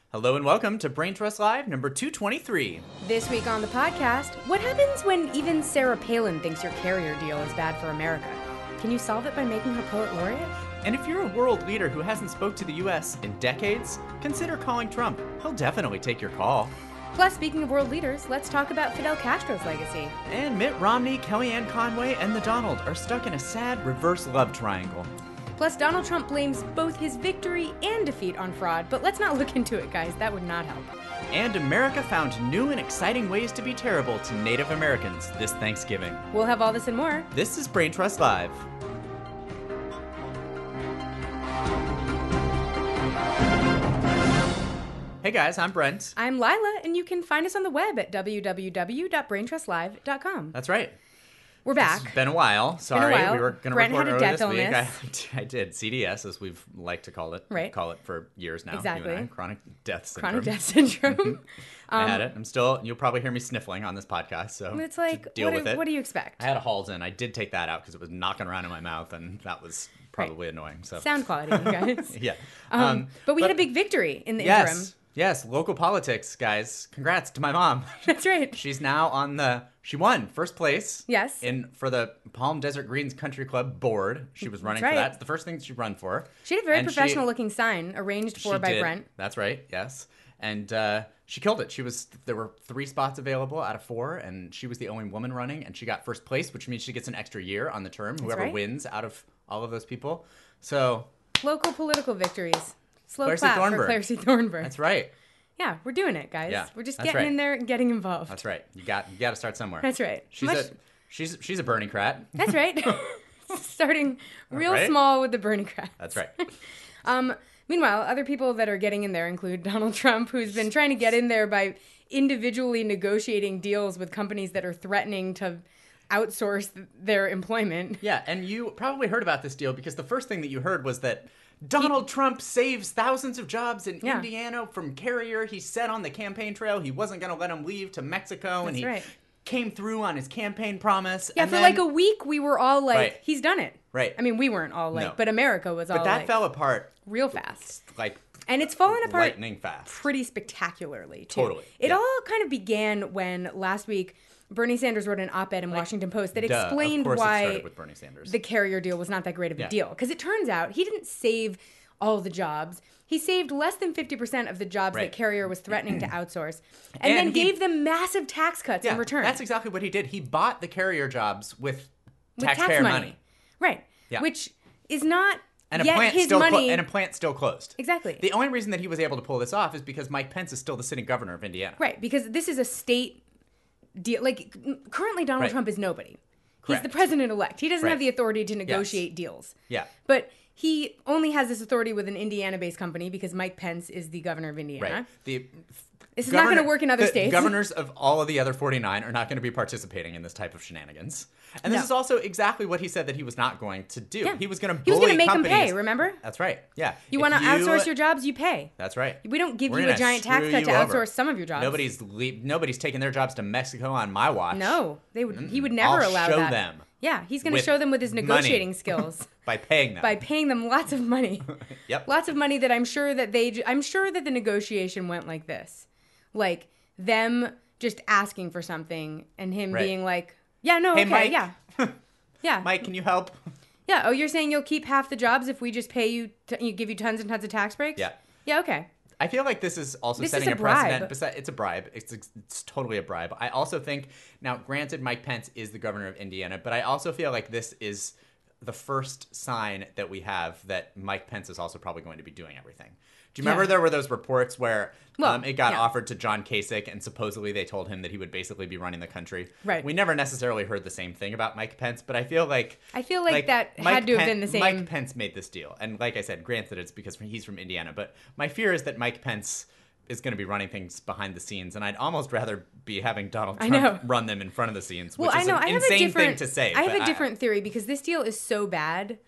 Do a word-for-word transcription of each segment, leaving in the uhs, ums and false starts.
Hello and welcome to Brain Trust Live number two twenty-three. This week on the podcast, what happens when even Sarah Palin thinks your carrier deal is bad for America? Can you solve it by making her poet laureate? And if you're a world leader who hasn't spoke to the U S in decades, consider calling Trump. He'll definitely take your call. Plus, speaking of world leaders, let's talk about Fidel Castro's legacy. And Mitt Romney, Kellyanne Conway, and the Donald are stuck in a sad reverse love triangle. Plus, Donald Trump blames both his victory and defeat on fraud, but let's not look into it, guys. That would not help. And America found new and exciting ways to be terrible to Native Americans this Thanksgiving. We'll have all this and more. This is Brain Trust Live. Hey guys, I'm Brent. I'm Lila, and you can find us on the web at w w w dot brain trust live dot com. That's right. We're back. It's been a while. Sorry, been a while. we were going to Brent record had a earlier death this illness. week. I, I did C D S, as we've liked to call it. Right. Call it for years now. Exactly. You and I. Chronic death syndrome. Chronic death syndrome. I um, had it. I'm still. You'll probably hear me sniffling on this podcast. So It's like, just deal what with do, it. what do you expect? I had a Halston. I did take that out because it was knocking around in my mouth, and that was probably Right. annoying. So Sound quality, you guys. yeah. Um, Um, but we had a big victory in the yes, interim. yes. Local politics, guys. Congrats to my mom. That's right. She's now on the. She won first place. Yes. In for the Palm Desert Greens Country Club board. She was running That's for right. that. It's the first thing she run for. She had a very And she- professional looking sign arranged for she by did. Brent. That's right. Yes. And uh, she killed it. She was there were three spots available out of four, and she was the only woman running, and she got first place, which means she gets an extra year on the term. Whoever right. wins out of all of those people. So Local political victories. Slow Claire C. clap for Thornburg. Claire C. Thornburg. that's right. Yeah, we're doing it, guys. Yeah, we're just that's getting right. in there and getting involved. That's right. You got you got to start somewhere. That's right. She's Much- a she's she's a Bernie crat. That's right. Starting real Right? small with the Bernie crats. That's right. Um, meanwhile, other people that are getting in there include Donald Trump, who's been trying to get in there by individually negotiating deals with companies that are threatening to outsource th- their employment. Yeah, and you probably heard about this deal because the first thing that you heard was that Donald Trump saves thousands of jobs in Yeah. Indiana from Carrier. He said on the campaign trail he wasn't going to let him leave to Mexico, and That's he right. came through on his campaign promise. Yeah, and for then- like a week, we were all like, Right. he's done it. Right. I mean, we weren't all like, No. but America was all But that like, fell apart real fast. like And it's fallen apart lightning fast. pretty spectacularly, too. Totally, It yeah. all kind of began when last week Bernie Sanders wrote an op-ed in Washington Post that Duh, explained of course it why started with Bernie Sanders. the Carrier deal was not that great of a Yeah. deal. Because it turns out he didn't save all the jobs. He saved less than fifty percent of the jobs Right. that Carrier was threatening to outsource, and, And then he- gave them massive tax cuts yeah, in return. that's exactly what he did. He bought the Carrier jobs with, with taxpayer tax money. Right. Yeah. Which is not And a yet plant his still clo- money. and a plant still closed. Exactly. The only reason that he was able to pull this off is because Mike Pence is still the sitting governor of Indiana. Right, because this is a state deal. Like, currently Donald Right. Trump is nobody. Correct. He's the president-elect. He doesn't Right. have the authority to negotiate deals. Yeah. But he only has this authority with an Indiana-based company because Mike Pence is the governor of Indiana. Right. The This is not governor- going to work in other the states. Governors of all of the other forty-nine are not going to be participating in this type of shenanigans. And this No. is also exactly what he said that he was not going to do. Yeah. He was going to He was bully going to make them companies. pay, remember? That's right. Yeah. You If want to outsource your jobs, you pay. That's right. We don't give We're you a gonna giant tax screw cut you to over. outsource some of your jobs. Nobody's le- nobody's taking their jobs to Mexico on my watch. No, they would. He would never I'll allow show that. them Yeah, he's going to with show them with his money. negotiating skills. by paying them. By paying them lots of money. Yep. Lots of money that I'm sure that they, j- I'm sure that the negotiation went like this. Like them just asking for something and him Right. being like, yeah, no, Hey, okay, Mike. yeah. Yeah. Mike, can you help? Yeah. Oh, you're saying you'll keep half the jobs if we just pay you, t- you give you tons and tons of tax breaks? Yeah. Yeah, okay. I feel like this is also This setting is a a, precedent. bribe. Besi- It's a bribe. It's, it's totally a bribe. I also think, now, granted, Mike Pence is the governor of Indiana, but I also feel like this is the first sign that we have that Mike Pence is also probably going to be doing everything. Do you remember Yeah. there were those reports where Well, um, it got yeah. offered to John Kasich and supposedly they told him that he would basically be running the country? Right. We never necessarily heard the same thing about Mike Pence, but I feel like... I feel like that had to have been the same- Mike Pence made this deal. And like I said, granted, it's because he's from Indiana, but my fear is that Mike Pence is going to be running things behind the scenes, and I'd almost rather be having Donald I Trump know. run them in front of the scenes, Well, which I is know. an I have insane a different thing to say. I have but a different theory because this deal is so bad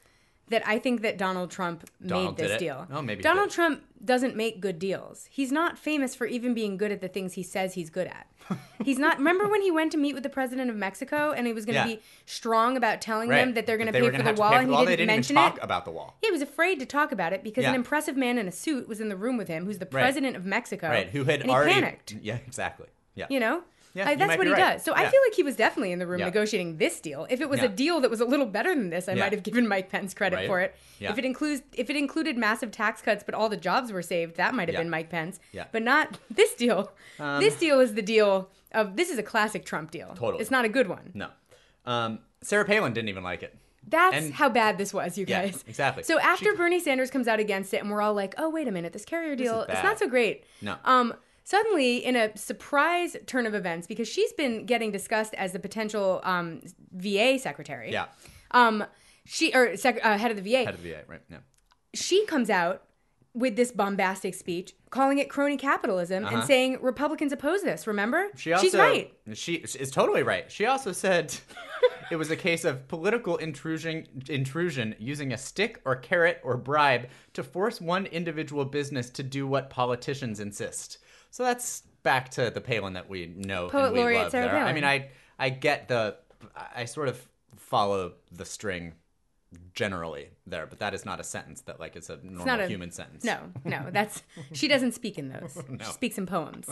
that I think that Donald Trump Donald made this did it? deal. Oh, maybe he Donald did. Trump doesn't make good deals. He's not famous for even being good at the things he says he's good at. He's not. Remember when he went to meet with the president of Mexico and he was going to Yeah. be strong about telling Right. them that they're going to They pay were for gonna the have to wall pay for and the he wall. didn't They didn't mention even talk it? about the wall. Yeah, he was afraid to talk about it because Yeah. an impressive man in a suit was in the room with him, who's the Right. president of Mexico. Right, who had and he already panicked. Yeah, exactly. Yeah. You know? Yeah, I, you that's might what be he right. does. So I Yeah. feel like he was definitely in the room Yeah. negotiating this deal. If it was Yeah. a deal that was a little better than this, I Yeah. might have given Mike Pence credit Right. for it. Yeah. If it includes, if it included massive tax cuts, but all the jobs were saved, that might have Yeah. been Mike Pence. Yeah. But not this deal. Um, this deal is the deal of this is a classic Trump deal. Totally. It's not a good one. No. Um, Sarah Palin didn't even like it. That's And- how bad this was, you Yeah, guys. exactly. So after She- Bernie Sanders comes out against it, and we're all like, "Oh, wait a minute, this carrier deal, is it's bad. not so great." No. Um, suddenly, in a surprise turn of events, because she's been getting discussed as the potential um, V A secretary. Yeah. Um, she or sec- uh, head of the V A. Head of the V A, right? Yeah. She comes out with this bombastic speech, calling it crony capitalism Uh-huh. and saying Republicans oppose this. Remember? She also, She's right. She is totally right. She also said it was a case of political intrusion, intrusion using a stick or carrot or bribe to force one individual business to do what politicians insist. So that's back to the Palin that we know Poet and we laureate love Sarah there. I Palin. mean, I I get the, I sort of follow the string generally there, but that is not a sentence that like is a normal not a- human sentence. No, no, that's she doesn't speak in those. No. She speaks in poems.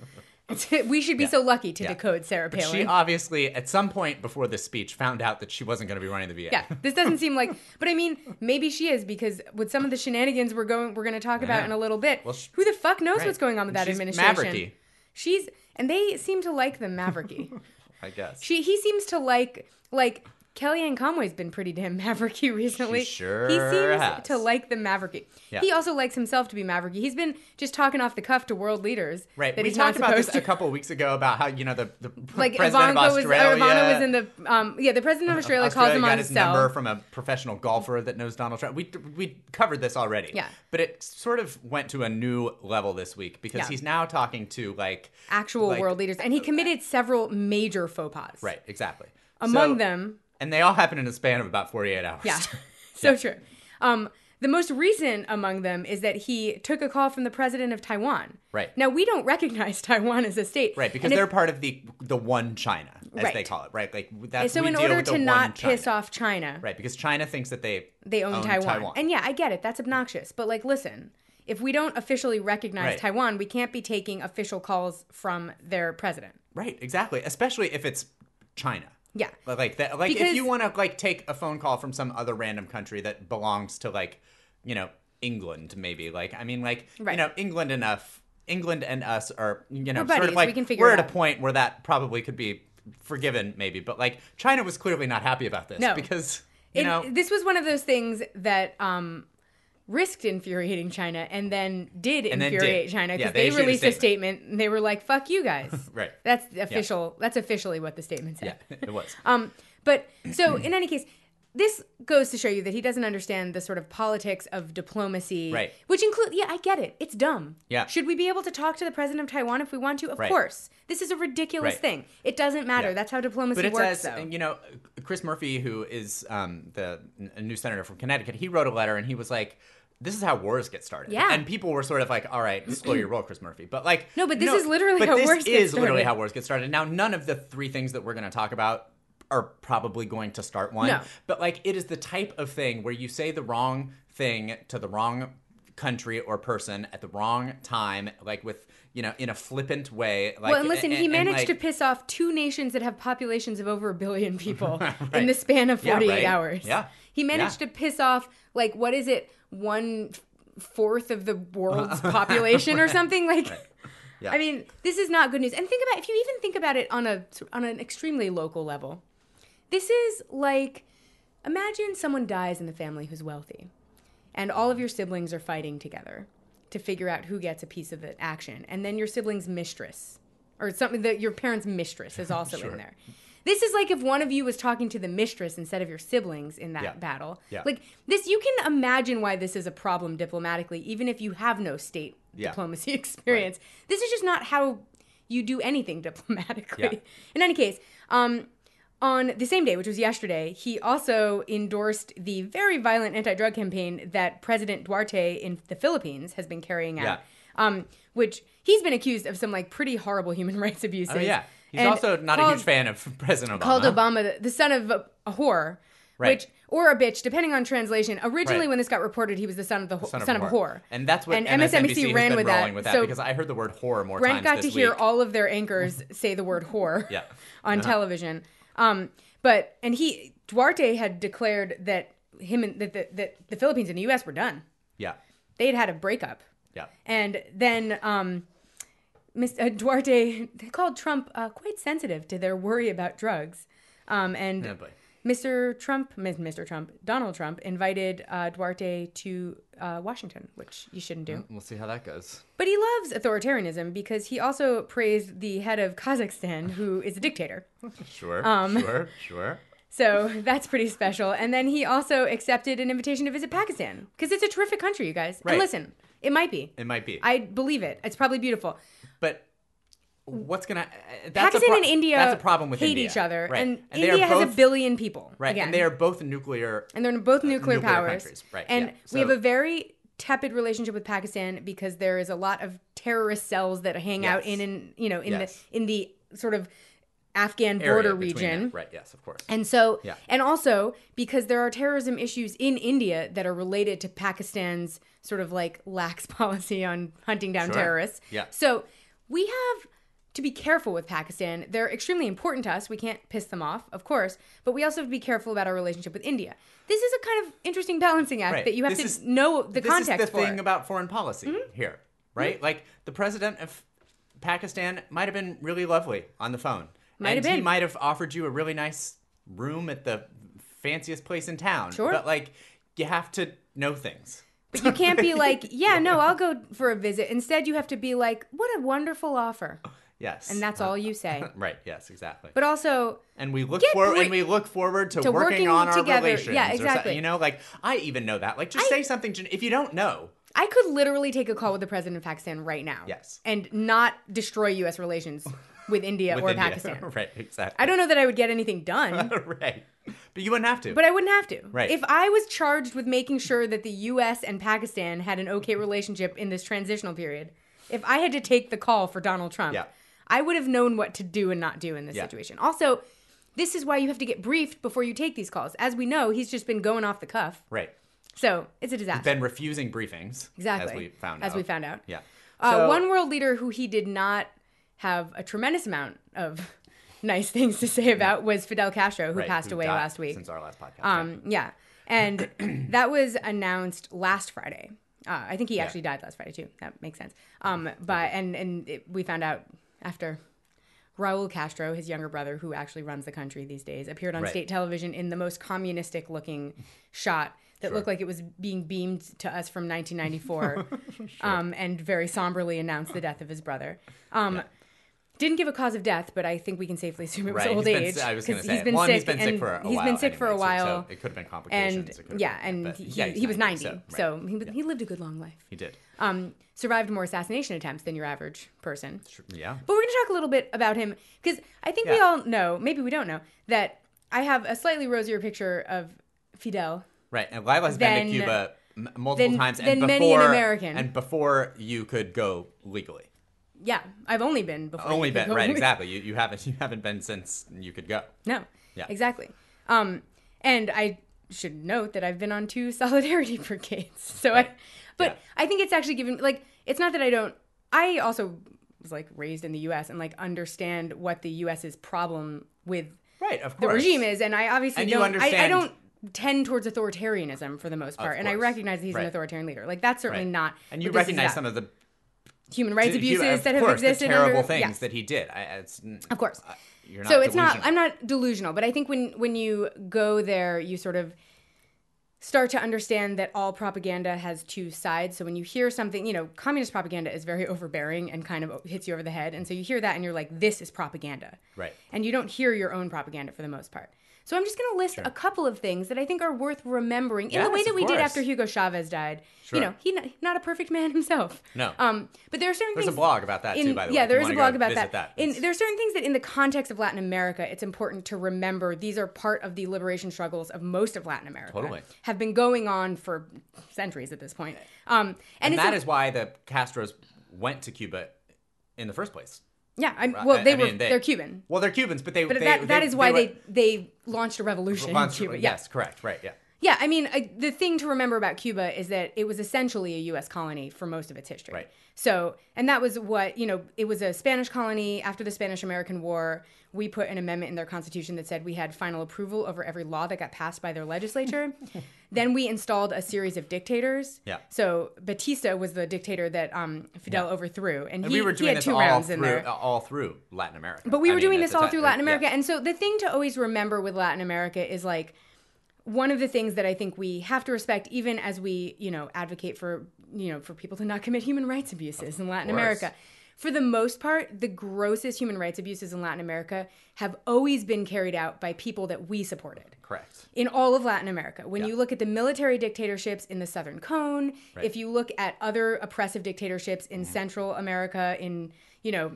It's- we should be Yeah. so lucky to Yeah. decode Sarah But Palin. she obviously, at some point before this speech, found out that she wasn't going to be running the V A. Yeah, this doesn't seem like, but I mean, maybe she is because with some of the shenanigans we're going, we're going to talk about Yeah. in a little bit. Well, sh- who the fuck knows Right. what's going on with And that she's administration? mavericky. She's and they seem to like them mavericky. I guess. she he seems to like like Kellyanne Conway's been pretty damn mavericky recently. She sure he seems has. to like them mavericky. Yeah. He also likes himself to be mavericky. He's been just talking off the cuff to world leaders. Right. That We he's talked not about supposed this to. a couple of weeks ago about how, you know, the, the Like president Ivanka of was, Australia. or Ivana was in the, um, yeah, the president of Australia, calls Australia him got on his cell. number from a professional golfer that knows Donald Trump. We we covered this already. Yeah. But it sort of went to a new level this week because Yeah. he's now talking to like Actual like- world leaders, and he committed several major faux pas. Right. Exactly. Among So- them, and they all happened in a span of about forty-eight hours. yeah, so true. Um, the most recent among them is that he took a call from the president of Taiwan. Right. Now we don't recognize Taiwan as a state, Right, because And if- they're part of the the one China, as Right. they call it, right? Like that's so we in deal order with the to one not China. piss off China, Right, because China thinks that they they own, own Taiwan. Taiwan. And yeah, I get it. That's obnoxious. But like, listen, if we don't officially recognize Right. Taiwan, we can't be taking official calls from their president. Right, exactly. Especially if it's China. Yeah. But like that, like Because- if you want to like take a phone call from some other random country that belongs to like, you know, England, maybe. Like, I mean, like, Right. you know, England enough. England and us are, you know, We're sort buddies. of like We can figure we're it at a out. point where that probably could be forgiven, maybe. But like, China was clearly not happy about this No. because you It- know, this was one of those things that um, risked infuriating China and then did And then infuriate did. China Yeah, because they they, issued a released a statement. statement and they were like, "Fuck you guys." Right. That's the official. That's officially what the statement said. yeah, it was. Um, but so in any case, this goes to show you that he doesn't understand the sort of politics of diplomacy, Right. Which include, yeah, I get it. It's dumb. Yeah. Should we be able to talk to the president of Taiwan if we want to? Of Right. course. This is a ridiculous Right. thing. It doesn't matter. Yeah. That's how diplomacy But it works, says, though. you know, Chris Murphy, who is um, the a new senator from Connecticut, he wrote a letter and he was like, "This is how wars get started." Yeah. And people were sort of like, "All right, slow your roll, Chris Murphy." But like, No, but this is literally but how this wars get is literally started. how wars get started. Now, none of the three things that we're going to talk about are probably going to start one. No. But like, it is the type of thing where you say the wrong thing to the wrong country or person at the wrong time, like with, you know, in a flippant way. Like, well, and listen, he and- and, managed to like- piss off two nations that have populations of over a billion people Right. in the span of Yeah, forty-eight right. hours. Yeah. He managed Yeah. to piss off, like, what is it, one fourth of the world's population or something? Like, Yeah. I mean, this is not good news. And think about, if you even think about it on a on an extremely local level, this is like, imagine someone dies in the family who's wealthy, and all of your siblings are fighting together to figure out who gets a piece of the action, and then your sibling's mistress, or something that your parents' mistress is also Sure. in there. This is like if one of you was talking to the mistress instead of your siblings in that Yeah. battle. Yeah. Like this, you can imagine why this is a problem diplomatically, even if you have no state Yeah. diplomacy experience. This is just not how you do anything diplomatically. Yeah. In any case, um, on the same day, which was yesterday, he also endorsed the very violent anti-drug campaign that President Duarte in the Philippines has been carrying out. Yeah. Um, which he's been accused of some like pretty horrible human rights abuses. Oh, yeah. He's And also not called- a huge fan of President Obama. Called Obama the, the son of a, a whore. Right. Which, or a bitch, depending on translation. Originally, Right. when this got reported, he was the son of the ho- Son of, son a of a whore. And that's what And M S N B C M S N B C has ran been with rolling that. with that So because I heard the word whore more Brent times got this to hear week. all of their anchors say the word whore Yeah. on Uh-huh. television. Um, but and he Duarte had declared that him and that the, that the Philippines and the U S were done. Yeah. They had had a breakup, Yeah. and then um, Mister Duarte called Trump uh, quite sensitive to their worry about drugs, um, and. Oh, boy. Mister Trump, Mister Trump, Donald Trump invited uh, Duarte to uh, Washington, which you shouldn't do. We'll see how that goes. But he loves authoritarianism because he also praised the head of Kazakhstan, who is a dictator. Sure. Um, sure. Sure. So that's pretty special. And then he also accepted an invitation to visit Pakistan because it's a terrific country, you guys. Right. And listen, it might be. It might be. I believe it. It's probably beautiful. But what's gonna? That's Pakistan a pro- and India That's a problem with hate India. each other, Right. and, they are India has both- a billion people. Right. Again. And they are both nuclear. And they're both nuclear, nuclear powers. countries. Right, And yeah. we have So- a very tepid relationship with Pakistan because there is a lot of terrorist cells that hang out Yes. in, in you know in Yes. the in the sort of Afghan area border between region. them. Right. Yes. Of course. And so, Yeah. and also because there are terrorism issues in India that are related to Pakistan's sort of like lax policy on hunting down Sure. terrorists. Yeah. So we have to be careful with Pakistan. They're extremely important to us. We can't piss them off, of course, but we also have to be careful about our relationship with India. This is a kind of interesting balancing act Right. that you have This to is- know the this context is the for. thing about foreign policy here, right? Like the president of Pakistan might have been really lovely on the phone. Might and have he been. might have offered you a really nice room at the fanciest place in town. Sure. But like you have to know things. But you can't be like, yeah, no, I'll go for a visit. Instead, you have to be like, what a wonderful offer. Yes. And that's all you say. Right, yes, exactly. But also, And we look Get forward, bri- and we look forward to, to working, working on our together. relations. Yeah, or so- exactly. you know, like I even know that. Like, just say something. gen- If you don't know, I could literally take a call with the president of Pakistan right now. Yes. And not destroy U S relations with India with or India. Pakistan. right, exactly. I don't know that I would get anything done, right, but you wouldn't have to. but I wouldn't have to. Right. If I was charged with making sure that the U S and Pakistan had an okay relationship in this transitional period, if I had to take the call for Donald Trump, Yeah. I would have known what to do and not do in this Yeah. situation. Also, this is why you have to get briefed before you take these calls. As we know, he's just been going off the cuff. right, So it's a disaster. been refusing briefings. Exactly. as we found As out. we found out. Yeah. Uh, So- one world leader who he did not have a tremendous amount of nice things to say about was Fidel Castro, who Right, passed who away died last week. Since our last podcast. Um, yeah. And that was announced last Friday. Uh, I think he actually died last Friday too. That makes sense. Um, but and and it, we found out after Raul Castro, his younger brother, who actually runs the country these days, appeared on Right. state television in the most communistic looking shot that Sure. looked like it was being beamed to us from nineteen ninety-four, um, and very somberly announced the death of his brother. Um, Yeah. Didn't give a cause of death, but I think we can safely assume it was Right, old he's been- age. I was going to 'cause say, he's been well, sick, he's been sick and for a he's while. been sick for a anyway, so- while. So, it could have been complications. And it could have yeah, been, and but, he, yeah, he was ninety, so, so, right. he, was- he lived a good long life. he did. Um, survived more assassination attempts than your average person. Sure, Yeah. But we're going to talk a little bit about him because I think we Yeah. all know, maybe we don't know, that I have a slightly rosier picture of Fidel. Right, and Lila's been Then- to Cuba m- multiple then- times, and then before many an American. and before you could go legally. Yeah, I've only been before. Only you been could go- right, exactly. You you haven't you haven't been since you could go. No. Yeah. Exactly. Um, and I should note that I've been on two solidarity brigades. So Right. I, but Yeah. I think it's actually given like it's not that I don't. I also was like raised in the U S and like understand what the US's problem with Right, of the course. regime is, and I obviously And you don't. I, I understand- don't tend towards authoritarianism for the most part, and I course. recognize that he's an Right. authoritarian leader. Like that's certainly Right. not. And you what this is recognize about. some of the human rights to- abuses of that have course, existed. the terrible under, things yes. that he did. I, it's, Of course. uh, you're not So it's not. delusional. I'm not delusional, but I think when when you go there, you sort of start to understand that all propaganda has two sides. So when you hear something, you know, communist propaganda is very overbearing and kind of hits you over the head. And so you hear that and you're like, this is propaganda. Right. And you don't hear your own propaganda for the most part. So I'm just going to list Sure. a couple of things that I think are worth remembering in the Yes, way that of we did course. after Hugo Chavez died. Sure. You know, he n- not a perfect man himself. No. Um, but there are certain There's things. a blog about that in, too, by the yeah, way. there if is you a wanna blog go about visit that. that. In, It's- there are certain things that in the context of Latin America, it's important to remember these are part of the liberation struggles of most of Latin America. Totally. Have been going on for centuries at this point. Um, and and it's that a- is why the Castros went to Cuba in the first place. yeah, I'm, well, I- they I were mean, they- they're Cuban. Well, they're Cubans, but they. But they, that, they, that is why they, they, they launched a revolution in Cuba. Yeah. Yes, correct. Right. Yeah. Yeah, I mean, I, the thing to remember about Cuba is that it was essentially a U S colony for most of its history. Right. So, and that was what, you know, it was a Spanish colony after the Spanish-American War. We put an amendment in their constitution that said we had final approval over every law that got passed by their legislature. Then we installed a series of dictators. Yeah. So Batista was the dictator that um, Fidel Yeah. overthrew. And, And he, we were he doing had this two all rounds through, in there. all through Latin America. But we I were mean, doing at this the all time- through Latin America. yeah. And so the thing to always remember with Latin America is like, one of the things that I think we have to respect, even as we, you know, advocate for, you know, for people to not commit human rights abuses in Latin course. America. For the most part, the grossest human rights abuses in Latin America have always been carried out by people that we supported. Correct. In all of Latin America. When Yeah. you look at the military dictatorships in the Southern Cone, Right. if you look at other oppressive dictatorships in Central America, in, you know,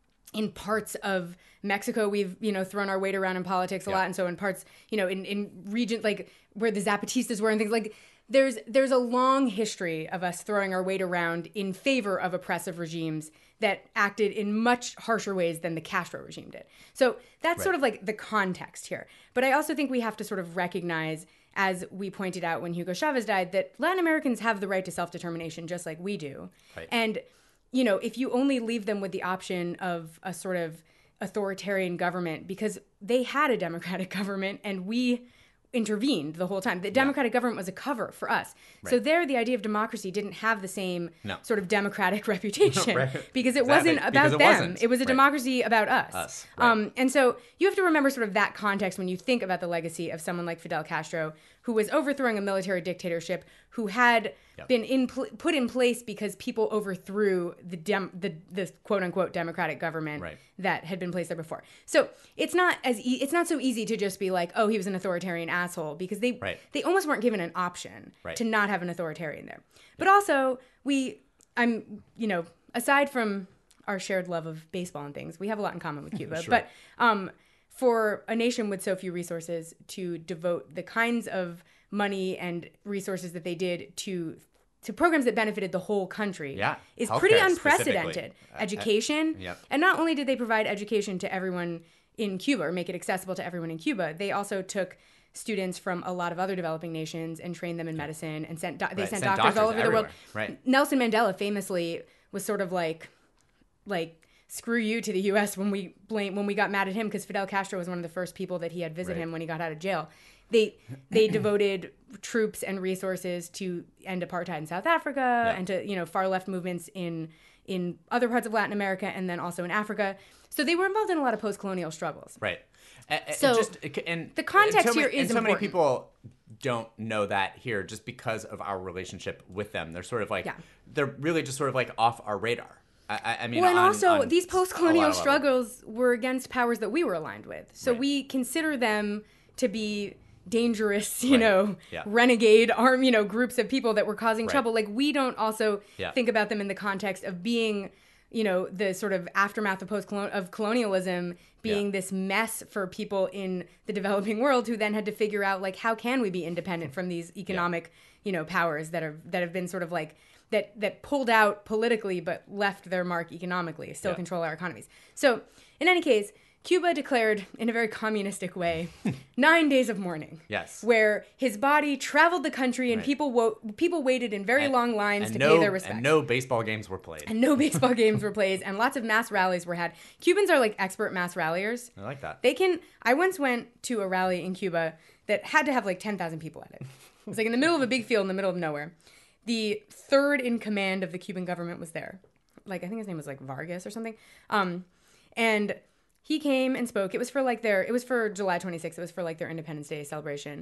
in parts of Mexico, we've, you know, thrown our weight around in politics a Yeah. lot. And so in parts, you know, in, in region like where the Zapatistas were and things like there's there's a long history of us throwing our weight around in favor of oppressive regimes that acted in much harsher ways than the Castro regime did. So that's Right. sort of like the context here. But I also think we have to sort of recognize, as we pointed out when Hugo Chavez died, that Latin Americans have the right to self-determination just like we do. Right. And, you know, if you only leave them with the option of a sort of authoritarian government, because they had a democratic government and we intervened the whole time. The democratic government was a cover for us. So Right. there, the idea of democracy didn't have the same No. sort of democratic reputation Right. because it Exactly. wasn't about Because it them. wasn't. It was a Right. democracy about us. Us, right. Um, and so you have to remember sort of that context when you think about the legacy of someone like Fidel Castro, who was overthrowing a military dictatorship, who had Yep. been in pl- put in place because people overthrew the dem- the, the quote unquote democratic government Right. that had been placed there before. So it's not as e- it's not so easy to just be like, oh, he was an authoritarian asshole, because they Right. they almost weren't given an option Right. to not have an authoritarian there. But also we, I'm you know aside from our shared love of baseball and things, we have a lot in common with Cuba. Sure. But um, for a nation with so few resources to devote the kinds of money and resources that they did to to programs that benefited the whole country Yeah. is Healthcare pretty specifically. unprecedented. I- I- Education. Yep. And not only did they provide education to everyone in Cuba or make it accessible to everyone in Cuba, they also took students from a lot of other developing nations and trained them in medicine and sent do- they Right. sent, Sent doctors, all doctors over the world. everywhere. Right. Nelson Mandela famously was sort of like like screw you to the U S when we blame when we got mad at him because Fidel Castro was one of the first people that he had visit Right. him when he got out of jail. They they devoted troops and resources to end apartheid in South Africa Yeah. and to, you know, far left movements in in other parts of Latin America and then also in Africa. So they were involved in a lot of post-colonial struggles. Right. And, and So, just, and, the context and so here many, is and so many important. people don't know that here just because of our relationship with them. They're sort of like Yeah. they're really just sort of like off our radar. I, I- I mean, Well, and on- also on these a post-colonial lot of levels. struggles were against powers that we were aligned with. So Right. we consider them to be dangerous, you Right. know, Yeah. renegade arm, you know, groups of people that were causing Right. trouble. Like we don't also Yeah. think about them in the context of being, you know, the sort of aftermath of post of colonialism being Yeah. this mess for people in the developing world who then had to figure out like how can we be independent from these economic, you know, powers that are that have been sort of like that that pulled out politically but left their mark economically, still Yeah. control our economies. So, in any case, Cuba declared in a very communistic way nine days of mourning. Yes. Where his body traveled the country and Right. people wo- people waited in very And- long lines and to no, pay their respects. And no baseball games were played. And no baseball games were played, and lots of mass rallies were had. Cubans are like expert mass ralliers. I like that. They can. I once went to a rally in Cuba that had to have like ten thousand people at it. It was like in the middle of a big field in the middle of nowhere. The third in command of the Cuban government was there. Like, I think his name was like Vargas or something. Um, and he came and spoke. It was for like their, it was for July twenty-sixth. It was for like their Independence Day celebration.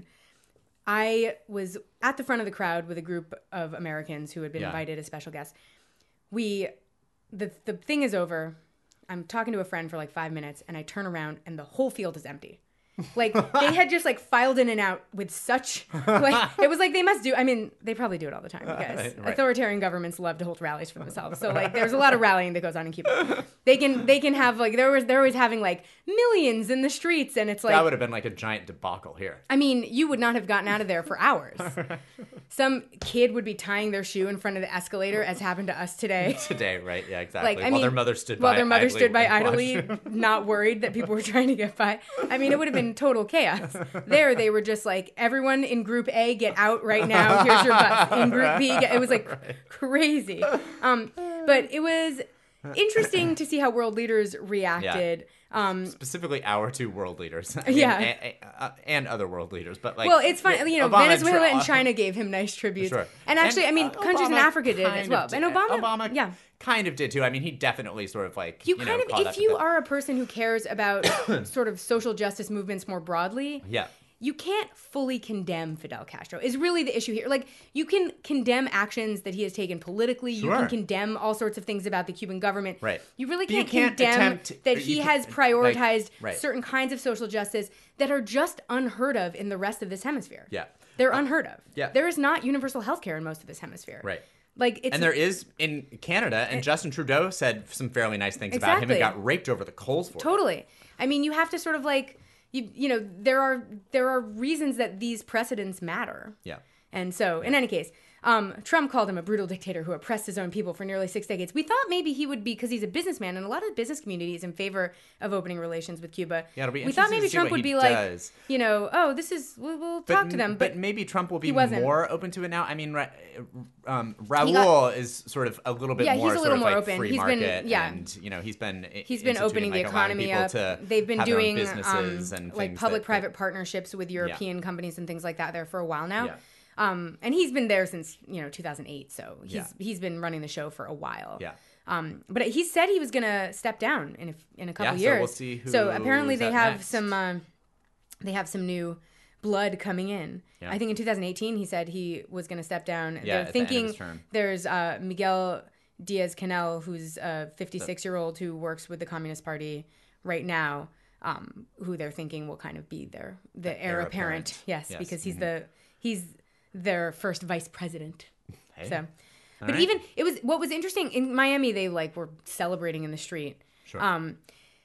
I was at the front of the crowd with a group of Americans who had been Yeah. invited as special guests. We, the the thing is over. I'm talking to a friend for like five minutes and I turn around and the whole field is empty. Like, they had just, like, filed in and out with such, like, it was like they must do, I mean, they probably do it all the time, you guys. Right, right. Authoritarian governments love to hold rallies for themselves. So, like, there's a lot of rallying that goes on in Cuba. They can, they can have, like, they're always, they're always having, like, millions in the streets, and it's like... That would have been like a giant debacle here. I mean, you would not have gotten out of there for hours. Some kid would be tying their shoe in front of the escalator, as happened to us today. Today, right? Yeah, exactly. Like, I while mean, their mother stood while by their mother idly stood by watched. idly, not worried that people were trying to get by. I mean, it would have been total chaos. There, they were just like, everyone in Group A, get out right now. Here's your bus. In Group B, get, it was like Right. crazy. Um, but it was interesting to see how world leaders reacted. Um, Specifically, our two world leaders. I mean, Yeah. and, and, and other world leaders, but like. well, it's fun. You know, Obama Venezuela tra- and China gave him nice tributes. Sure. And actually, I mean, uh, countries in Obama Africa did as kind well. of And did. Obama, Obama yeah. kind of did too. I mean, he definitely sort of like You, you, kind know, of, caught if up you with it. are a person who cares about sort of social justice movements more broadly, Yeah. you can't fully condemn Fidel Castro is really the issue here. Like, you can condemn actions that he has taken politically. You Sure. can condemn all sorts of things about the Cuban government. Right. You really But you can't, can't condemn attempt- that you he can't- has like- prioritized right. certain kinds of social justice that are just unheard of in the rest of this hemisphere. Yeah. They're unheard of. yeah. There is not universal health care in most of this hemisphere. Right. Like, it's And there is in Canada, and Justin Trudeau said some fairly nice things about him Exactly. and got raked over the coals for it. Totally. I mean, you have to sort of like you you know there are there are reasons that these precedents matter. Yeah. And so, in any case, um, Trump called him a brutal dictator who oppressed his own people for nearly six decades. We thought maybe he would be, because he's a businessman, and a lot of the business community is in favor of opening relations with Cuba. Yeah, it'll be we thought interesting maybe to see Trump what would he be like, does. you know, oh, this is, we'll, we'll But, talk to them. But, maybe Trump will be wasn't. more open to it now. I mean, Ra- um, Raul got- is sort of a little bit Yeah, he's more a sort little of more like open. free He's been- market, yeah. and you know he's been he's been opening the like, allowing economy people up. to They've been have their own doing businesses um, and like things public-private that, partnerships with European companies and things like that there for a while now. Yeah. Um, and he's been there since, you know, two thousand eight. So he's Yeah. he's been running the show for a while. Yeah. Um, but he said he was going to step down in a, in a couple Yeah, so years. we'll see who So apparently is they up have next. some uh, they have some new blood coming in. Yeah. I think in two thousand eighteen he said he was going to step down. Yeah, They're at the end of thinking his term. there's uh, Miguel Diaz-Canel, who's a fifty-six year old who works with the Communist Party right now, um, who they're thinking will kind of be their the heir heir apparent. apparent. Yes, Yes. because he's Mhm. the he's their first vice president. Hey. So, but right. even it was what was interesting in Miami. They like were celebrating in the street. Sure. Um,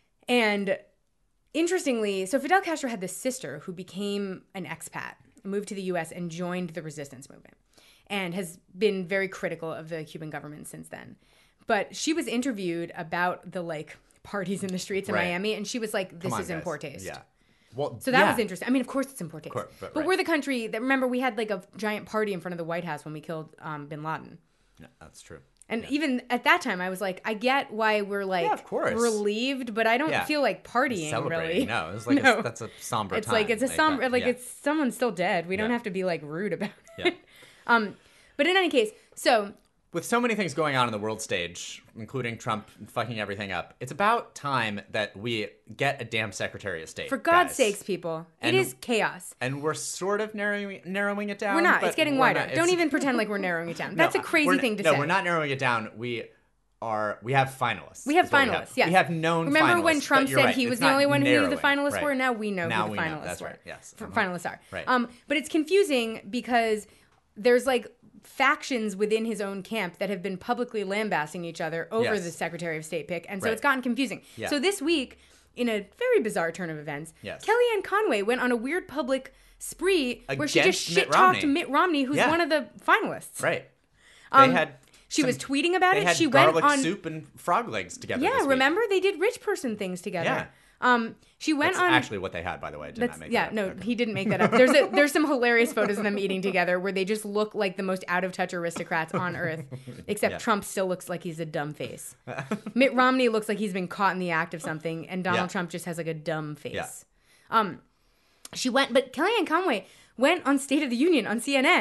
and interestingly, so Fidel Castro had this sister who became an expat, moved to the U S and joined the resistance movement, and has been very critical of the Cuban government since then. But she was interviewed about the like parties in the streets in Right. Miami, and she was like, "This Come on, is in guys. poor taste." Yeah. Well, So that yeah. was interesting. I mean, of course it's in poor taste. Course, but but right. we're the country that, remember, we had like a giant party in front of the White House when we killed um, bin Laden. Yeah, that's true. And even at that time, I was like, I get why we're like Yeah, of course. relieved, but I don't Yeah. feel like partying Celebrating. really. No, it's like No. a, that's a somber It's time. like it's a somber, that- like yeah. it's someone's still dead. We don't Yeah. have to be like rude about Yeah. it. Um, but in any case, so With so many things going on in the world stage, including Trump fucking everything up, it's about time that we get a damn Secretary of State. for God's guys. sakes, people, And- it is chaos. And we're sort of narrowing narrowing it down. We're not. but It's getting we're wider. not- Don't it's- even pretend like we're narrowing it down. No, That's a we're crazy not- thing to no, say. we're not narrowing it down. We are. We have finalists. We have is what finalists. Yes. We have known. Remember finalists, when but Trump you're said right, he it's was the not only one who knew who the narrowing, finalists right. were? Now we know Now who we the know. finalists That's were. right. Yes. F- Uh-huh. Finalists are. Right. Um, but it's confusing because there's like factions within his own camp that have been publicly lambasting each other over Yes. the Secretary of State pick, and so Right. it's gotten confusing. Yeah. So this week, in a very bizarre turn of events, Yes. Kellyanne Conway went on a weird public spree where she just Against Mitt shit talked Romney. Mitt Romney, who's Yeah. one of the finalists. Right. They Um, had. She some- was tweeting about They it. had She went garlic on soup and frog legs together. Yeah, this week. remember they did rich person things together. Yeah. Um, she went That's on. actually what they had, by the way. I did That's, not make yeah, that no, up. Okay. he didn't make that up. There's a, there's some hilarious photos of them eating together where they just look like the most out of touch aristocrats on earth. Except Yeah. Trump still looks like he's a dumb face. Mitt Romney looks like he's been caught in the act of something, and Donald Yeah. Trump just has like a dumb face. Yeah. Um, she went, but Kellyanne Conway went on State of the Union on C N N,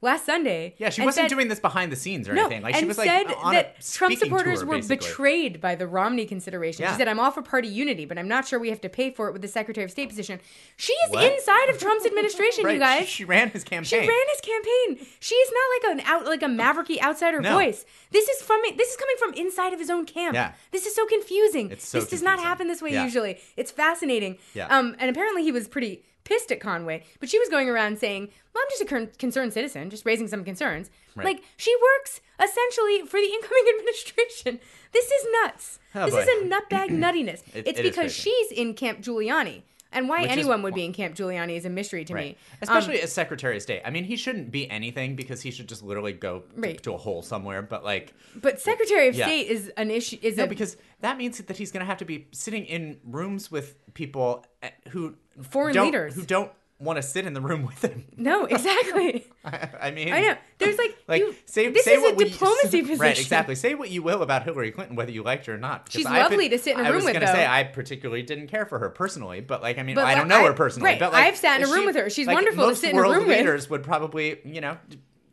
last Sunday. Yeah, she and wasn't said, doing this behind the scenes or no, anything. Like and she was like said on that a Trump speaking supporters tour, were basically. betrayed by the Romney consideration. Yeah. She said, "I'm all for party unity, but I'm not sure we have to pay for it with the Secretary of State position." She is What? inside of Trump's administration, Right, you guys. She, she ran his She campaign. ran his campaign. She is not like an out, like a mavericky outsider No. voice. This is from this is coming from inside of his own camp. Yeah. This is so confusing. It's so this does not confusing. happen this way Yeah. usually. It's fascinating. Yeah. Um, and apparently he was pretty pissed at Conway, but she was going around saying, "Well, I'm just a con- concerned citizen, just raising some concerns." Right. Like she works essentially for the incoming administration. This is nuts. Oh, this boy. is a nutbag nuttiness. It- it's it is because crazy. she's in Camp Giuliani. And why Which is- anyone would be in Camp Giuliani is a mystery to Right. me. Um, Especially as Secretary of State. I mean, he shouldn't be anything because he should just literally go to, Right. to a hole somewhere. But like, But Secretary of Yeah. State is an issue. Is no, a because that means that he's going to have to be sitting in rooms with people eh, who Foreign don't, leaders. who don't want to sit in the room with him. no, exactly. I, I mean, I know. There's like, Like you, say, this say is what a we- diplomacy position. Right, exactly. Say what you will about Hillary Clinton, whether you liked her or not. because She's I lovely put- to sit in a I room was with, gonna though. say I particularly didn't care for her personally, but like I mean, But, I like, don't know I- her personally. right, But like, I've sat in a if room she- with her. She's like, wonderful to most sit in a world room with. leaders would probably, you know,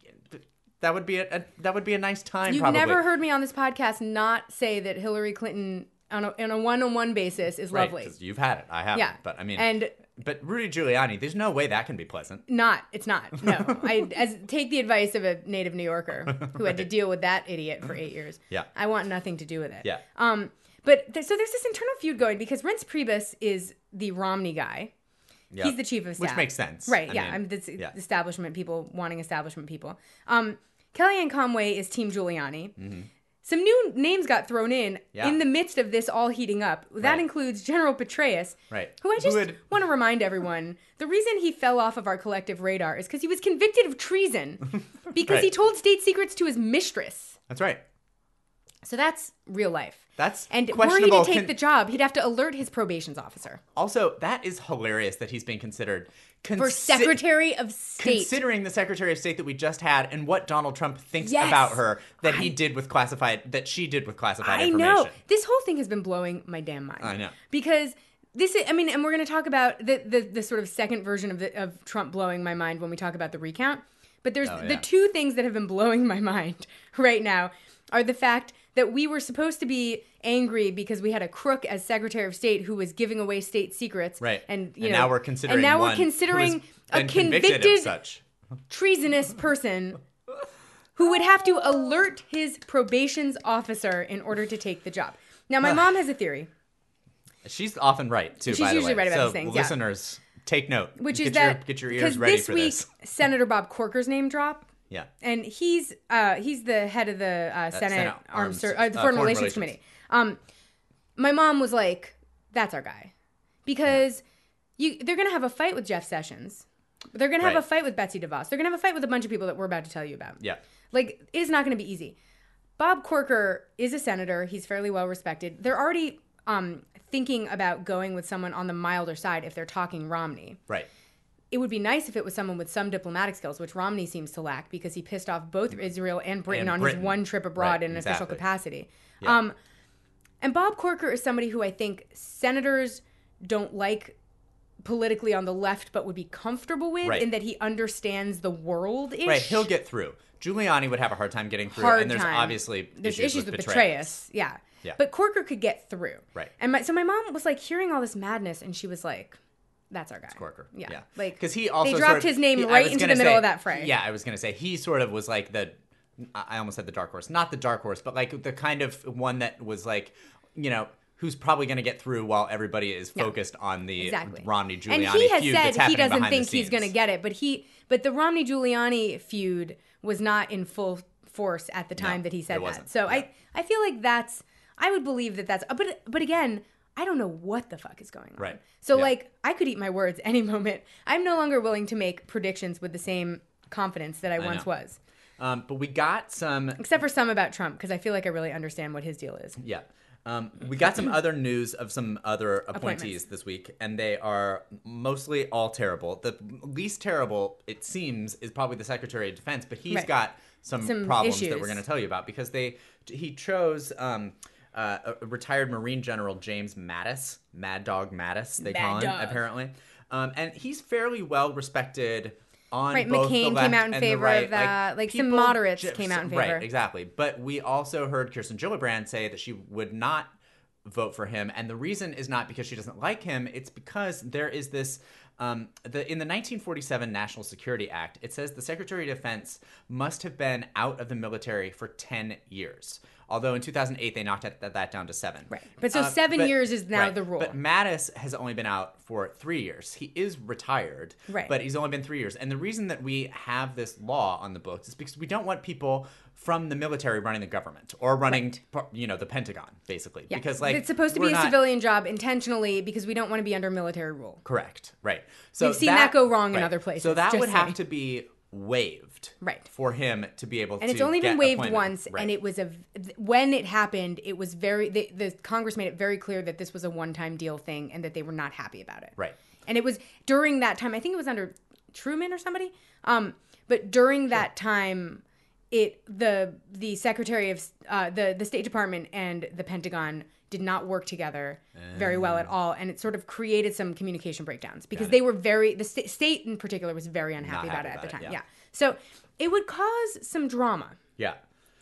that would be a, a that would be a nice time. You've probably. never heard me on this podcast not say that Hillary Clinton on a, on a one-on-one basis is Right, lovely. 'cause you've had it. I haven't. Yeah. But I mean, And- but Rudy Giuliani, there's no way that can be pleasant. Not. It's not. No. I as take the advice of a native New Yorker who had to Right. deal with that idiot for eight years. Yeah. I want nothing to do with it. Yeah. Um. But th- so there's this internal feud going because Reince Priebus is the Romney guy. Yeah. He's the chief of staff. Which makes sense. Right. I yeah. mean, I'm this yeah. establishment people wanting establishment people. Um. Kellyanne Conway is Team Giuliani. Mm-hmm. Some new names got thrown in Yeah. in the midst of this all heating up. That Right. includes General Petraeus, Right. who I Who just would- want to remind everyone, the reason he fell off of our collective radar is because he was convicted of treason because Right. he told state secrets to his mistress. That's right. So that's real life. That's And were he questionable. to take Con- the job, he'd have to alert his probations officer. Also, that is hilarious that he's being considered For consi- Secretary of State. Considering the Secretary of State that we just had and what Donald Trump thinks Yes. about her that he I- did with classified that she did with classified I information. know. This whole thing has been blowing my damn mind. I know. Because this is, I mean, and we're going to talk about the, the, the sort of second version of, the, of Trump blowing my mind when we talk about the recount. But there's Oh, the yeah. two things that have been blowing my mind right now are the fact that we were supposed to be angry because we had a crook as Secretary of State who was giving away state secrets. Right. And, you and know, now we're considering and now one we're considering who has a been convicted, convicted of such. treasonous person who would have to alert his probations officer in order to take the job. Now, my mom has a theory, She's often right too. She's by the usually way. right about so these things, yeah. listeners, take note. which get is your, that get your ears because ready this for week this. Senator Bob Corker's name dropped, Yeah. and he's uh, he's the head of the uh, Senate, Senate Armed Arms- Ser- uh, the uh, Foreign, Foreign Relations, Relations. Committee. Um, my mom was like, "That's our guy," because you they're gonna have a fight with Jeff Sessions. They're gonna have Right. a fight with Betsy DeVos. They're gonna have a fight with a bunch of people that we're about to tell you about. Yeah. Like, it is not going to be easy. Bob Corker is a senator. He's fairly well respected. They're already um, thinking about going with someone on the milder side if they're talking Romney. Right. It would be nice if it was someone with some diplomatic skills, which Romney seems to lack because he pissed off both Israel and Britain And on Britain. his one trip abroad Right, in an official exactly. capacity. Yeah. Um, and Bob Corker is somebody who I think senators don't like politically on the left, but would be comfortable with Right. in that he understands the world-ish. Right. He'll get through. Giuliani would have a hard time getting through, Hard and there's time. obviously There's issues, issues with, with Petraeus. Petraeus. Yeah. Yeah. But Corker could get through. Right. And my, so my mom was like hearing all this madness and she was like, that's our guy. Corker. Yeah. Yeah. Like, because he also they sort dropped of- his name he- I right was into the gonna middle say- of that fray. Yeah, I was gonna say he sort of was like the. I I almost said the dark horse, not the dark horse, but like the kind of one that was like, you know, who's probably going to get through while everybody is Yeah. focused on the Exactly. Romney Giuliani and he has feud that's said he happening doesn't behind think the he's going to scenes. get it, but he, but the Romney Giuliani feud was not in full force at the time No, that he said it that. wasn't. So Yeah. I, I feel like that's, I would believe that that's, but, but again, I don't know what the fuck is going on. Right. So Yeah. like, I could eat my words any moment. I'm no longer willing to make predictions with the same confidence that I, once know. was. Um, but we got some. Except for some about Trump, because I feel like I really understand what his deal is. Yeah. Um, we got some other news of some other appointees Appointments. this week, and they are mostly all terrible. The least terrible, it seems, is probably the Secretary of Defense, but he's Right. got some, Some problems that issues. we're going to tell you about because they he chose um, uh, a retired Marine General James Mattis, Mad Dog Mattis, they Mad call him Dog. apparently, um, and he's fairly well respected. on Right, both McCain the left came out in and the favor right. of that. Like, some people moderates just- came out in favor. Right, exactly. But we also heard Kirsten Gillibrand say that she would not vote for him, and the reason is not because she doesn't like him. It's because there is this. Um, the, in the nineteen forty-seven National Security Act, it says the Secretary of Defense must have been out of the military for ten years. Although in two thousand eight, they knocked that, that down to seven. Right. But so Uh, seven but- years is now right. the rule. But Mattis has only been out for three years. He is retired, Right. but he's only been three years. And the reason that we have this law on the books is because we don't want people from the military running the government or running, you know, the Pentagon, basically. Yeah. Because, like, it's supposed to we're be a not- civilian job intentionally because we don't want to be under military rule. Correct. Right. So We've seen that go wrong in other places, So that just would have saying. to be waived, Right. for him to be able to. And it's only been get waived appointment. once, Right. and it was a when it happened, it was very the, the Congress made it very clear that this was a one-time deal thing and that they were not happy about it. Right. And it was during that time. I think it was under Truman or somebody. Um, but during that time, it the the Secretary of uh, the the State Department and the Pentagon did not work together very well at all, and it sort of created some communication breakdowns because they were very the sta- state in particular was very unhappy Not about happy it at the about time. it, Yeah. yeah. So it would cause some drama. Yeah.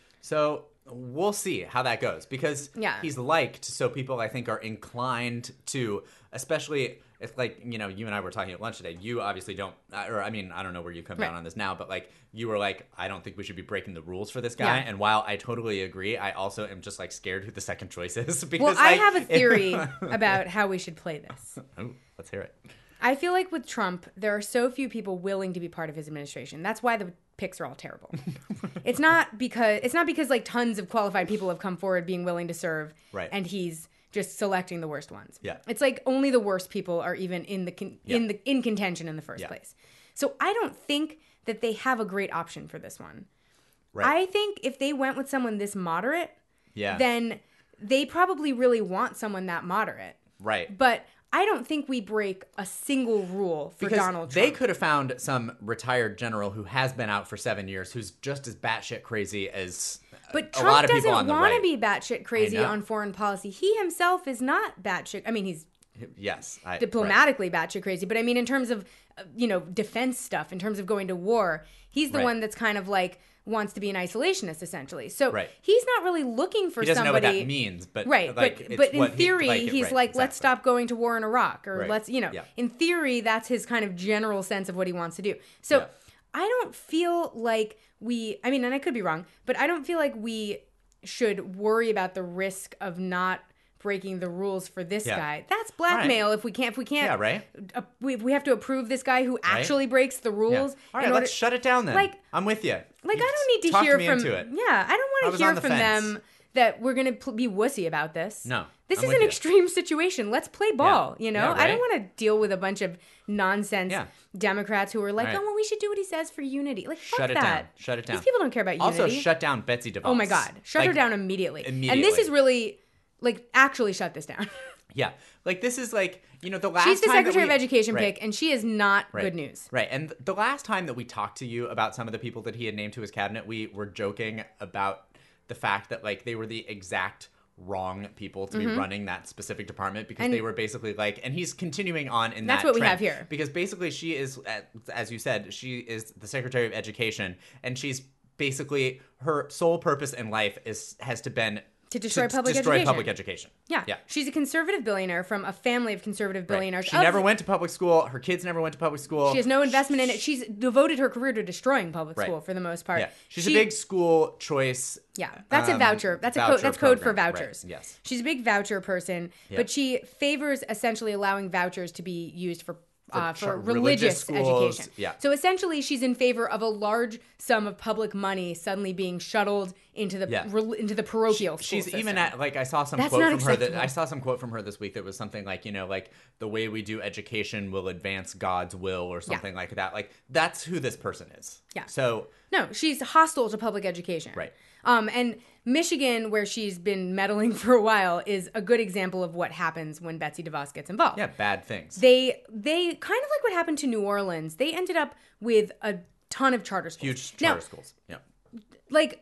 So we'll see how that goes because Yeah. he's liked, so people I think are inclined to, especially if like, you know, you and I were talking at lunch today. You obviously don't, or I mean, I don't know where you come down Right. on this now, but like you were like, I don't think we should be breaking the rules for this guy. Yeah. And while I totally agree, I also am just like scared who the second choice is. Because Well, I like, have a theory about how we should play this. Oh, let's hear it. I feel like with Trump, there are so few people willing to be part of his administration. That's why the picks are all terrible. It's not because it's not because like tons of qualified people have come forward being willing to serve, Right. and he's just selecting the worst ones. Yeah. It's like only the worst people are even in the con- Yeah. in the in contention in the first Yeah. place. So I don't think that they have a great option for this one. Right. I think if they went with someone this moderate, Yeah. then they probably really want someone that moderate. Right. But I don't think we break a single rule for Because Donald Trump. they could have found some retired general who has been out for seven years, who's just as batshit crazy as But a Trump lot of people doesn't on the want to right. be batshit crazy know. on foreign policy. He himself is not batshit. I mean, he's Yes, I, diplomatically batshit crazy, but I mean, in terms of uh, you know defense stuff, in terms of going to war, he's the Right. one that's kind of like wants to be an isolationist essentially. So Right. he's not really looking for He doesn't somebody. know what that means, but Right, like, but it's but in what he- theory, like it- he's right, like, let's exactly. stop going to war in Iraq, or Right. let's, you know, Yeah. in theory, that's his kind of general sense of what he wants to do. So Yeah. I don't feel like we, I mean, and I could be wrong, but I don't feel like we should worry about the risk of not breaking the rules for this Yeah. guy. That's blackmail. If we can't, if we can't, Yeah, right. uh, we, we have to approve this guy who actually breaks the Yeah. rules. All right, in order- let's shut it down then. Like- I'm with you. like You I don't need to talked hear me from into it. yeah I don't I want was to hear on the from fence. them that we're gonna pl- be wussy about this. No, this I'm is with an you. extreme situation. Let's play ball. You know, Yeah, I don't right. want to deal with a bunch of nonsense Yeah. Democrats who are like, All right. oh well, we should do what he says for unity. Like fuck Shut it that. down. Shut it down. These people don't care about unity. Also, shut down Betsy DeVos. Oh my god, shut her Like, down immediately. And this immediately. is really like actually shut this down. Yeah, like this is like you know the last. She's the time that Secretary we- of Education right. pick, and she is not Right. good news. Right. And th- the last time that we talked to you about some of the people that he had named to his cabinet, we were joking about the fact that like they were the exact wrong people to be running that specific department because Mm-hmm. And- they were basically like, and he's continuing on in That's that what we trend. have here. Because basically she is, as you said, she is the Secretary of Education, and she's basically her sole purpose in life is has to been To destroy public destroy education. public education. Yeah. Yeah. She's a conservative billionaire from a family of conservative Right. billionaires. She Of- never went to public school. Her kids never went to public school. She has no investment in it. She's devoted her career to destroying public Right. school for the most part. Yeah, she's She- a big school choice. Yeah, that's a um, voucher. That's a voucher code. That's code for program. Right, vouchers. yes. she's a big voucher person, Yeah. but she favors essentially allowing vouchers to be used for. Uh, for char- religious, religious schools, education. yeah. So essentially, she's in favor of a large sum of public money suddenly being shuttled into the Yeah. rel- into the parochial. school She's system. even at like I saw some That's quote not from her that acceptable. I saw some quote from her this week that was something like, you know, like the way we do education will advance God's will or something like that. Like that's who this person is. Yeah. So No, she's hostile to public education. Right. Um, and Michigan, where she's been meddling for a while, is a good example of what happens when Betsy DeVos gets involved. yeah, bad things. They they kind of like what happened to New Orleans. They ended up with a ton of charter schools. Huge Now, charter schools. Yeah. like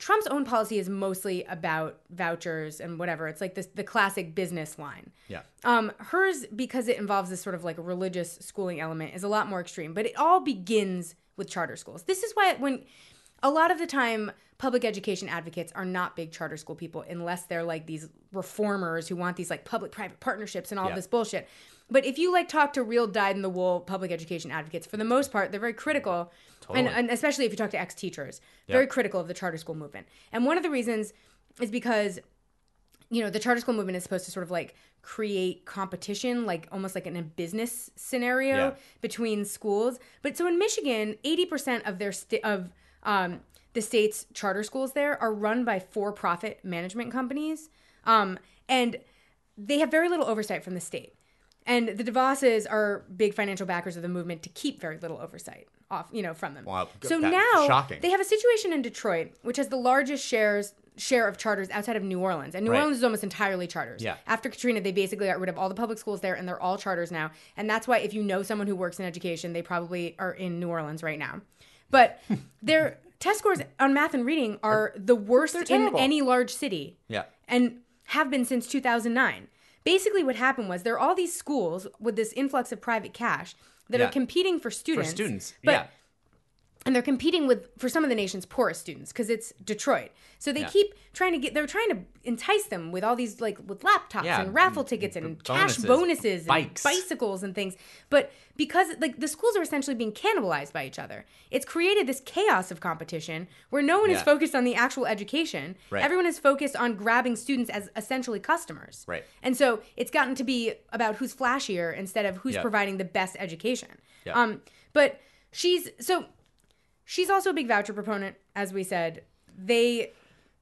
Trump's own policy is mostly about vouchers and whatever. It's like this, the classic business line. Yeah. Um, hers, because it involves this sort of like religious schooling element, is a lot more extreme. But it all begins with charter schools. This is why when a lot of the time public education advocates are not big charter school people unless they're like these reformers who want these like public-private partnerships and all Yeah. this bullshit. But if you like talk to real dyed-in-the-wool public education advocates, for the most part, they're very critical. Totally. And, and especially if you talk to ex-teachers, Yeah. very critical of the charter school movement. And one of the reasons is because, you know, the charter school movement is supposed to sort of like create competition, like almost like in a business scenario Yeah. between schools. But so in Michigan, eighty percent of their st- of um, the state's charter schools there are run by for-profit management companies, um, and they have very little oversight from the state. And the DeVosses are big financial backers of the movement to keep very little oversight off, you know, from them. Wow, so that's now shocking. they have a situation in Detroit, which has the largest shares share of charters outside of New Orleans. And New Right. Orleans is almost entirely charters. Yeah. After Katrina, they basically got rid of all the public schools there, and they're all charters now. And that's why if you know someone who works in education, they probably are in New Orleans right now. But their test scores on math and reading are the worst in terrible. any large city. Yeah. And have been since two thousand nine. Basically what happened was there are all these schools with this influx of private cash that Yeah. are competing for students. For students. But, yeah. And they're competing with, for some of the nation's poorest students, because it's Detroit. So they Yeah. keep trying to get, they're trying to entice them with all these, like, with laptops Yeah. and raffle tickets and B- cash bonuses, bonuses and bikes. bicycles and things. But because, like, the schools are essentially being cannibalized by each other, it's created this chaos of competition where no one is Yeah. focused on the actual education. Right. Everyone is focused on grabbing students as essentially customers. Right. And so it's gotten to be about who's flashier instead of who's Yep. providing the best education. Yep. Um, but she's so she's also a big voucher proponent, as we said. They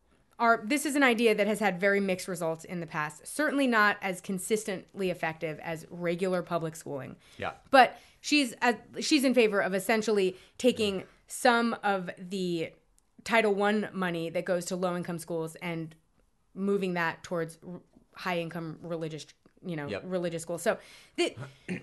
are this is an idea that has had very mixed results in the past. Certainly not as consistently effective as regular public schooling. Yeah. But she's uh, she's in favor of essentially taking some of the Title One money that goes to low-income schools and moving that towards r- high-income religious, you know, Yep. religious schools. So, the,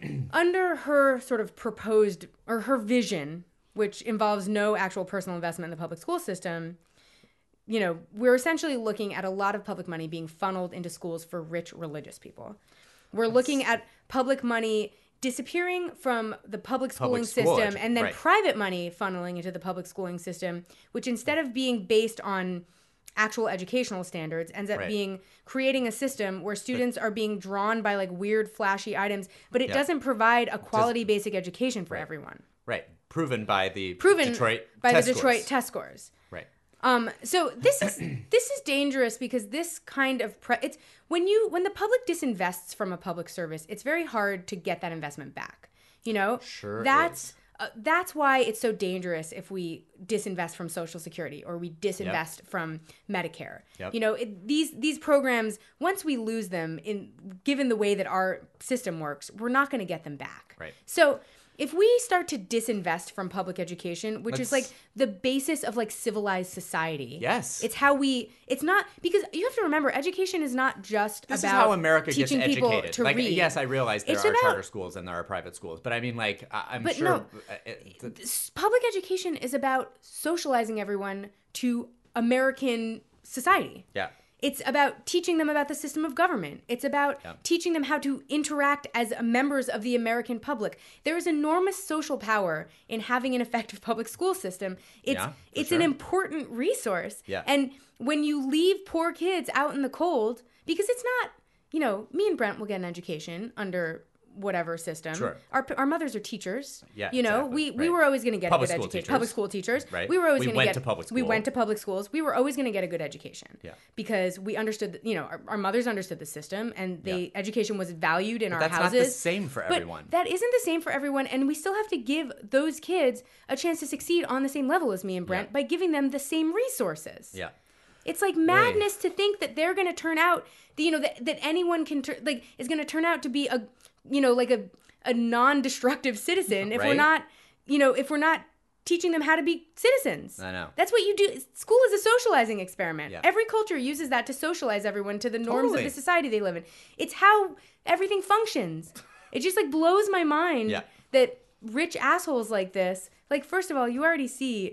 under her sort of proposed or her vision, which involves no actual personal investment in the public school system, you know, we're essentially looking at a lot of public money being funneled into schools for rich religious people. We're looking at public money disappearing from the public schooling Public school system edu- and then right. private money funneling into the public schooling system, which instead of being based on actual educational standards ends up Right. being creating a system where students are being drawn by like weird flashy items, but it Yeah. doesn't provide a quality basic education for Right. everyone. Right. Proven by the Proven Detroit by test the Detroit scores. test scores. Right. Um, so this is this is dangerous because this kind of pre- it's when you when the public disinvests from a public service, it's very hard to get that investment back. You know, Sure that's is. uh, that's why it's so dangerous if we disinvest from Social Security or we disinvest from Medicare. Yep. You know, it, these these programs once we lose them, in given the way that our system works, we're not going to get them back. Right. So if we start to disinvest from public education, which is Let's- like the basis of like civilized society. Yes. It's how we, it's not, because you have to remember, education is not just This about is how America gets teaching people educated. to Like, read. yes, I realize there It's are about- charter schools and there are private schools, but I mean, like, I- I'm But sure. no, uh, it- th- S- Public education is about socializing everyone to American society. yeah. It's about teaching them about the system of government. It's about Yeah. teaching them how to interact as members of the American public. There is enormous social power in having an effective public school system. It's Yeah, for it's sure. an important resource. Yeah. And when you leave poor kids out in the cold, because it's not, you know, me and Brent will get an education under whatever system. Sure. Our, our mothers are teachers. Yeah, You know, exactly. we, we Right. were always going to get Public a good school education. teachers. Public school teachers. Right. We were always We going to went get to public We school. went to public schools. We were always going to get a good education. Yeah. Because we understood, that, you know, our, our mothers understood the system, and the Yeah. education was valued in our That's houses. not the same for But everyone. that isn't the same for everyone, and we still have to give those kids a chance to succeed on the same level as me and Brent Yeah. by giving them the same resources. Yeah. It's like madness to think that they're going to turn out, you know, that, that anyone can, tur- like, is going to turn out to be a, you know, like a, a non-destructive citizen if we're Right. not, you know, if we're not teaching them how to be citizens. I know. That's what you do. School is a socializing experiment. Yeah. Every culture uses that to socialize everyone to the norms Totally. of the society they live in. It's how everything functions. It just like blows my mind Yeah. that rich assholes like this, like, first of all, you already see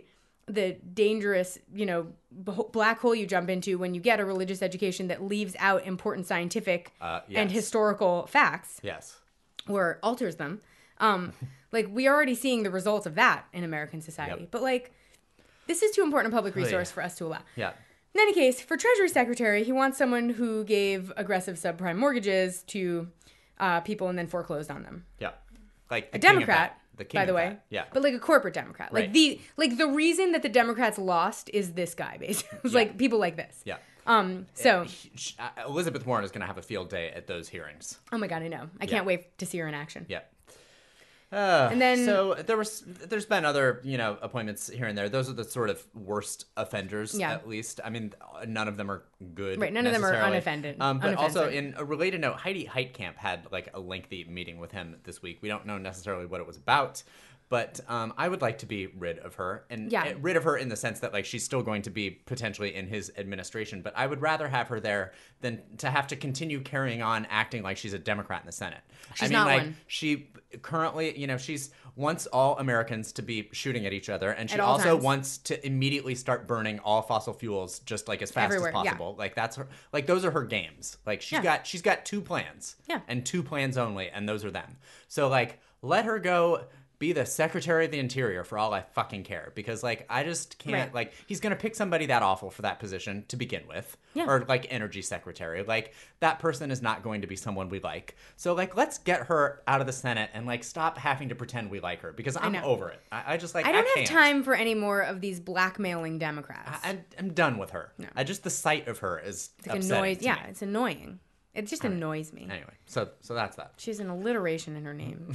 the dangerous, you know, b- black hole you jump into when you get a religious education that leaves out important scientific Uh, and yes. historical facts Yes. or alters them. Um, like, we're already seeing the results of that in American society. Yep. But, like, this is too important a public Oh, yeah. resource for us to allow. Yeah. In any case, for Treasury Secretary, he wants someone who gave aggressive subprime mortgages to uh, people and then foreclosed on them. Yeah. Like the A king of Democrat, that. The king by the of way. that. Yeah. But like a corporate Democrat. Like Right. the like the reason that the Democrats lost is this guy, basically. It's Yeah. like people like this. Yeah. Um. So, He- sh- uh, Elizabeth Warren is going to have a field day at those hearings. oh my god, I know. I Yeah. can't wait to see her in action. Yeah. Uh, And then- so there was, there's been other, you know, appointments here and there. Those are the sort of worst offenders, Yeah. at least. I mean, none of them are good. Right, none of them are necessarily. unoffended- Um, but also, unoffensive. in a related note, Heidi Heitkamp had like a lengthy meeting with him this week. We don't know necessarily what it was about. But um, I would like to be rid of her, and Yeah. uh, rid of her in the sense that like she's still going to be potentially in his administration. But I would rather have her there than to have to continue carrying on acting like she's a Democrat in the Senate. I She's mean, not like one. she currently, you know, she's wants all Americans to be shooting at each other, and she At all also times. wants to immediately start burning all fossil fuels just like as fast Everywhere, as yeah. possible. Like that's her. Like those are her games. Like she's Yeah. got she's got two plans. Yeah. And two plans only, and those are them. So like, let her go be the Secretary of the Interior for all I fucking care, because like I just can't Right. like he's gonna pick somebody that awful for that position to begin with, Yeah. or like Energy Secretary. Like that person is not going to be someone we like. So like let's get her out of the Senate and like stop having to pretend we like her, because I'm know. over it. I, I just like I don't have can't. time for any more of these blackmailing Democrats. I, I'm done with her. I just the sight of her is It's like upsetting annoys. to Yeah, me. it's annoying. It just annoys me. Anyway, so so that's that. She has an alliteration in her name.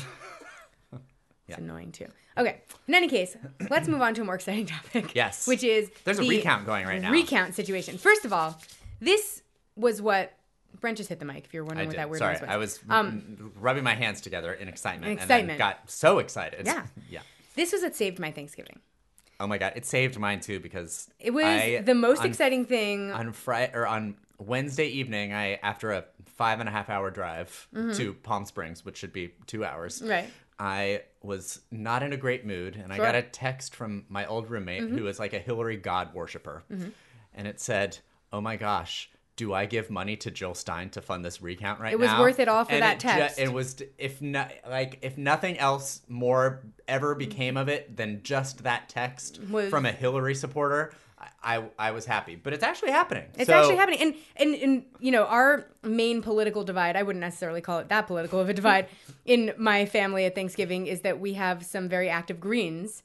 It's Yeah. annoying too. Okay. In any case, let's move on to a more exciting topic. Yes. Which is There's a the recount going right now. Recount situation. First of all, this was what Brent just hit the mic. If you're I wondering what did. that word Sorry, noise was. I was Um, rubbing my hands together in excitement, In and then excitement. got so excited. Yeah. yeah. This was what saved my Thanksgiving. Oh my god, it saved mine too, because It was I- the most on, exciting thing. on Friday or on Wednesday evening. I after a five and a half hour drive to Palm Springs, which should be two hours. Mm-hmm. Right. I was not in a great mood, and Sure. I got a text from my old roommate Mm-hmm. who is like a Hillary God worshiper, and it said, "Oh my gosh, do I give money to Jill Stein to fund this recount right now?" It was worth it all for And that it ju- text. it was if not like if nothing else more ever became of it than just that text Was- from a Hillary supporter. I, I I was happy, but it's actually happening. It's So- actually happening. And, and, and, you know, our main political divide, I wouldn't necessarily call it that political of a divide, in my family at Thanksgiving is that we have some very active Greens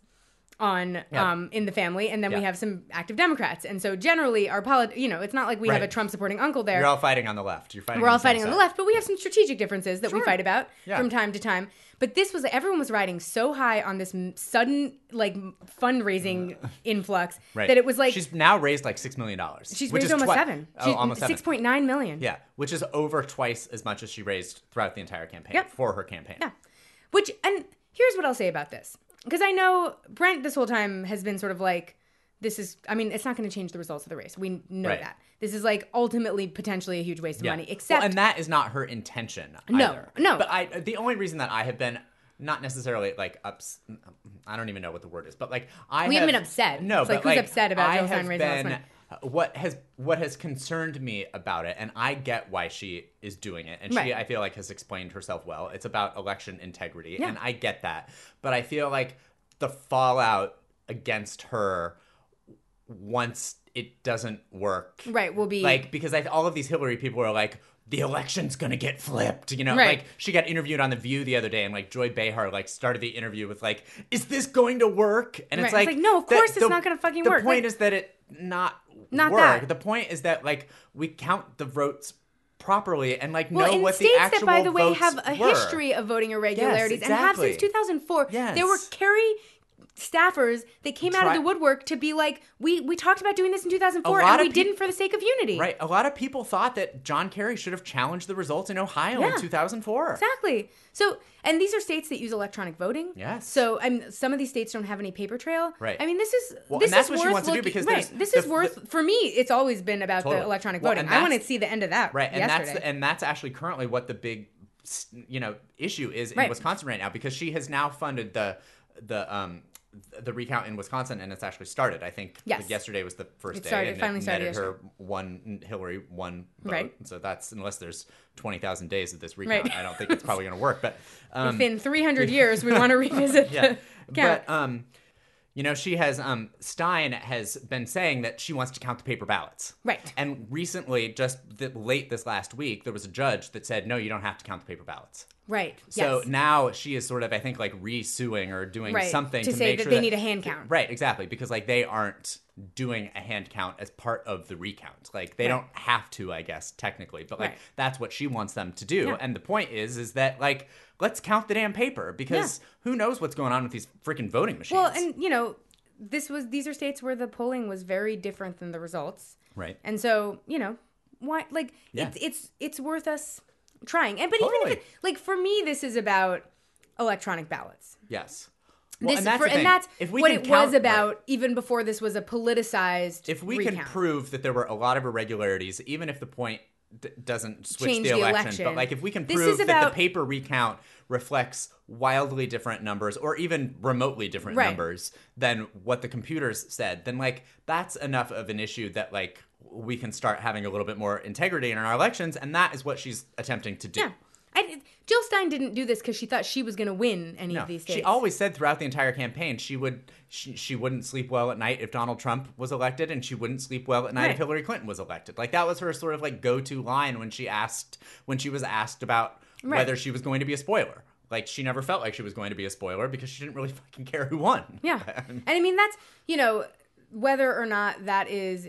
on Yeah. um, in the family, and then we Yeah. have some active Democrats. And so generally our polit- you know, it's not like we have Right. a Trump supporting uncle there. You're all fighting on the left. You're fighting. We're all the same fighting on the side. left, but we have some strategic differences that we Sure. fight about Yeah. from time to time. But this was everyone was riding so high on this m- sudden like m- fundraising influx Right. that it was like she's now raised like six million dollars. she's which raised is almost twi- seven. Oh, She's almost seven. six point nine million. Yeah, which is over twice as much as she raised throughout the entire campaign Yep. for her campaign. Yeah. Which, and here's what I'll say about this. Because I know Brent this whole time has been sort of like, this is, I mean, it's not going to change the results of the race. We know Right. that. This is like ultimately potentially a huge waste of Yeah. money. Except, well, and that is not her intention. No, either. no. But I, the only reason that I have been not necessarily like ups, I don't even know what the word is, but like I We have, haven't been upset. No, It's but like, who's like, upset about I Jill Stein have raising all this been- money? What has what has concerned me about it, and I get why she is doing it, and Right. she I feel like has explained herself well. It's about election integrity, Yeah. and I get that, but I feel like the fallout against her once it doesn't work, right, will be like because I, all of these Hillary people are like, the election's gonna get flipped, you know. Right. Like she got interviewed on The View the other day, and like Joy Behar like started the interview with like, "Is this going to work?" And Right. it's It's like, like, no, of the- course it's the- not gonna fucking the work. point Like- is that it not Not work. that. The point is that like we count the votes properly and like well, know in what states the actual that, by the way, votes have a were. history of voting irregularities and have exactly. since two thousand four, Yes. there were Kerry staffers that came out of Try- the woodwork to be like, we we talked about doing this in two thousand four, lot and of we peop- didn't for the sake of unity. Right. A lot of people thought that John Kerry should have challenged the results in Ohio Yeah. in two thousand four. Exactly. So, and these are states that use electronic voting. Yes. So, and some of these states don't have any paper trail. Right. I mean, this is Well, this and that's is what she worth wants to do looking- because right. there's This the- is worth for me. It's always been about Totally. the electronic Well, voting. and I want to that's- see the end of that. Right, and yesterday. that's the, and that's actually currently what the big, you know, issue is in Right. Wisconsin right now, because she has now funded the the um the recount in Wisconsin, and it's actually started. I think Yes. like, yesterday was the first It day, started- and it finally started netted her yesterday. one Hillary one vote. Right. So that's unless there's twenty thousand days of this recount, Right. I don't think it's probably going to work. But um, If in three hundred years we want to revisit yeah, the count. but um, you know, she has um Stein has been saying that she wants to count the paper ballots. Right. And recently, just the, late this last week, there was a judge that said, no, you don't have to count the paper ballots. Right. So yes. now she is sort of, I think, like re-suing or doing Right. something To to, say make that sure they need a hand count. Right, exactly, because like they aren't doing a hand count as part of the recount. Like they Right. don't have to, I guess, technically, but like Right. that's what she wants them to do. Yeah. And the point is, is that like let's count the damn paper because who knows what's going on with these freaking voting machines? Well, and you know, this was these are states where the polling was very different than the results. right. And so, you know, why like Yeah. it's it's it's worth us trying. And but even Totally. if it, like for me this is about electronic ballots. Yes. Well, This and that's for, the thing. and that's If we what can it count- was about right. even before this was a politicized If we recount. can prove that there were a lot of irregularities, even if the point d- doesn't switch Change the, the election, election. but like if we can This prove is that about- the paper recount reflects wildly different numbers or even remotely different Right. numbers than what the computers said, then like that's enough of an issue that like we can start having a little bit more integrity in our elections, and that is what she's attempting to do. Yeah. I, Jill Stein didn't do this because she thought she was going to win any No, of these states. she always said throughout the entire campaign she would she, she wouldn't sleep well at night if Donald Trump was elected, and she wouldn't sleep well at night Right. if Hillary Clinton was elected. Like that was her sort of like go-to line when she asked when she was asked about Right. whether she was going to be a spoiler. Like she never felt like she was going to be a spoiler because she didn't really fucking care who won. Yeah. And I mean, that's, you know, whether or not that is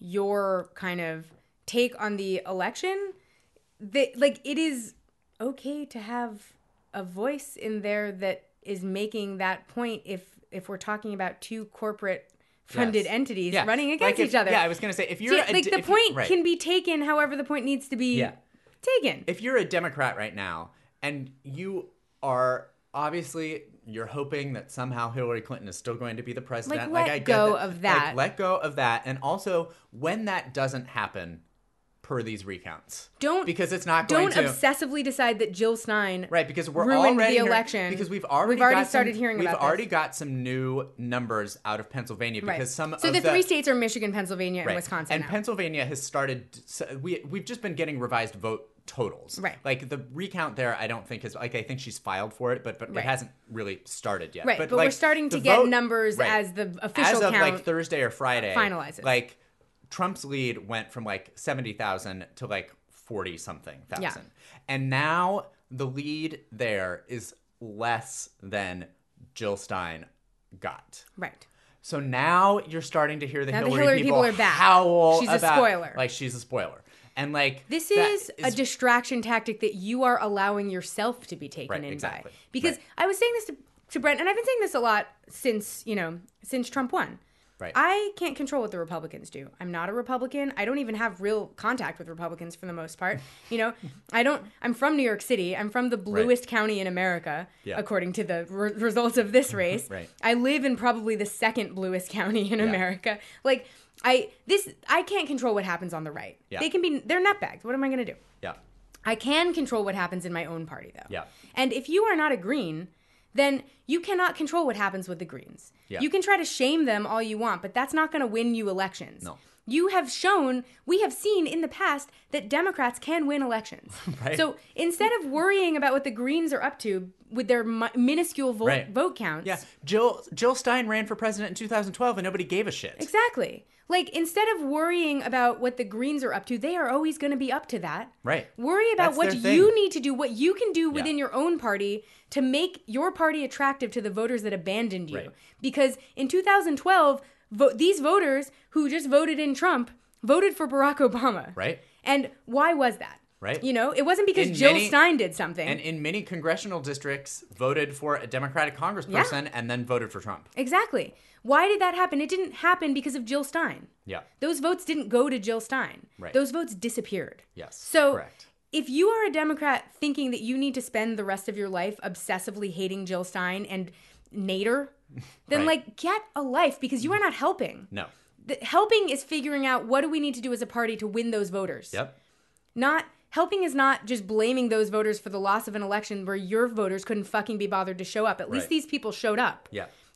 your kind of take on the election, that, like, it is okay to have a voice in there that is making that point if if we're talking about two corporate funded Yes. entities Yeah. running Like against if- each other. Yeah, I was gonna say if you're So, a like, d- the if you- point right. can be taken however the point needs to be Yeah. taken. If you're a Democrat right now and you are obviously you're hoping that somehow Hillary Clinton is still going to be the president, Like, let I get go that. of that. Like, let go of that, and also when that doesn't happen, per these recounts, Don't because it's not going Don't to obsessively decide that Jill Stein right because we're ruined already the hearing- election. because we've already We've already got started some, hearing we've about already this. got some new numbers out of Pennsylvania because Right. some so of the three states are Michigan, Pennsylvania, and Right. Wisconsin. And now. Pennsylvania has started. So we we've just been getting revised vote totals. Right. Like the recount there, I don't think is like I think she's filed for it, but but Right. it hasn't really started yet. Right, but, like, we're starting to the get vote- numbers right. as the official as of count. like Thursday or Friday finalizes. Like Trump's lead went from like seventy thousand to like forty something thousand, Yeah. and now the lead there is less than Jill Stein got. right. So now you're starting to hear the, Now the Hillary, Hillary people, people are back. howl She's a about, spoiler. like she's a spoiler, and like This that is, a distraction tactic that you are allowing yourself to be taken Right, in exactly. by. Because Right. I was saying this to, to Brent, and I've been saying this a lot since, you know, since Trump won. Right. I can't control what the Republicans do. I'm not a Republican. I don't even have real contact with Republicans for the most part. You know, I don't, I'm from New York City. I'm from the bluest county in America, Yeah. according to the re- results of this race. Right. I live in probably the second bluest county in Yeah. America. Like, I, this, I can't control what happens on the right. Yeah. They can be, they're nutbags. What am I going to do? yeah, I can control what happens in my own party, though. Yeah. And if you are not a Green, then you cannot control what happens with the Greens. Yeah. You can try to shame them all you want, but that's not going to win you elections. No. You have shown, we have seen in the past that Democrats can win elections. Right. So instead of worrying about what the Greens are up to with their mi- minuscule vote, Right. vote counts. yeah. Jill Jill Stein ran for president in two thousand twelve, and nobody gave a shit. Exactly. Like, instead of worrying about what the Greens are up to, they are always going to be up to that. Right. Worry about That's what their thing. you need to do, what you can do within Yeah. your own party to make your party attractive to the voters that abandoned you. Right. Because in two thousand twelve, vo- these voters who just voted in Trump voted for Barack Obama. Right. And why was that? Right. You know, it wasn't because In Jill many- Stein did something. And in many congressional districts, voted for a Democratic congressperson and then voted for Trump. Exactly. Why did that happen? It didn't happen because of Jill Stein. Yeah. Those votes didn't go to Jill Stein. Right. Those votes disappeared. Yes. So correct. if you are a Democrat thinking that you need to spend the rest of your life obsessively hating Jill Stein and Nader, then Right. like get a life because you are not helping. No. The, helping is figuring out what do we need to do as a party to win those voters. Yep. Not helping is not just blaming those voters for the loss of an election where your voters couldn't fucking be bothered to show up. At least Right. these people showed up. Yeah.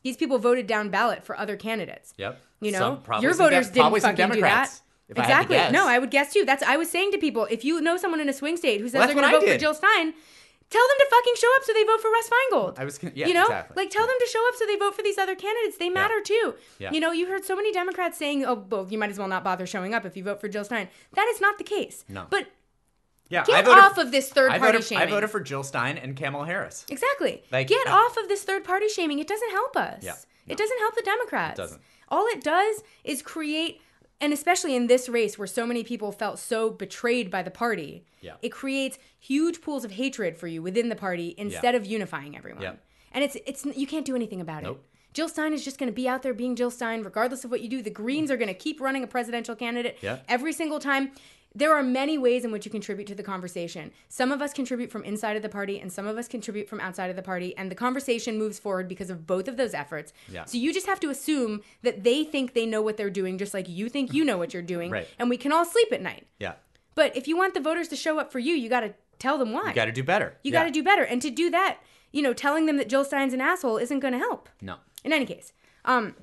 These people voted down ballot for other candidates. Yep. You know, Some- probably your some voters Dem- didn't probably some fucking do that. Democrats, if I had to Exactly. guess. No, I would guess too. That's I was saying to people, if you know someone in a swing state who says Well, they're that's going to what I vote for did. Jill Stein, tell them to fucking show up so they vote for Russ Feingold. I was gonna- yeah, you know, exactly. like tell them to show up so they vote for these other candidates. They matter too. Yeah. You know, you heard so many Democrats saying, "Oh, well, you might as well not bother showing up if you vote for Jill Stein." That is not the case. No. But Yeah, I get voted, off of this third I party voted, shaming. I voted for Jill Stein and Kamala Harris. Exactly. Like, Get uh, off of this third party shaming. It doesn't help us. Yeah, no. It doesn't help the Democrats. It doesn't. All it does is create, and especially in this race where so many people felt so betrayed by the party, Yeah. it creates huge pools of hatred for you within the party instead of unifying everyone. Yeah. And it's it's you can't do anything about Nope. it. Jill Stein is just going to be out there being Jill Stein regardless of what you do. The Greens are going to keep running a presidential candidate Yeah. every single time. There are many ways in which you contribute to the conversation. Some of us contribute from inside of the party and some of us contribute from outside of the party, and the conversation moves forward because of both of those efforts. Yeah. So you just have to assume that they think they know what they're doing just like you think you know what you're doing, Right. and we can all sleep at night. Yeah. But if you want the voters to show up for you, you got to tell them why. You got to do better. You Yeah. got to do better. And to do that, you know, telling them that Jill Stein's an asshole isn't going to help. No. In any case, um,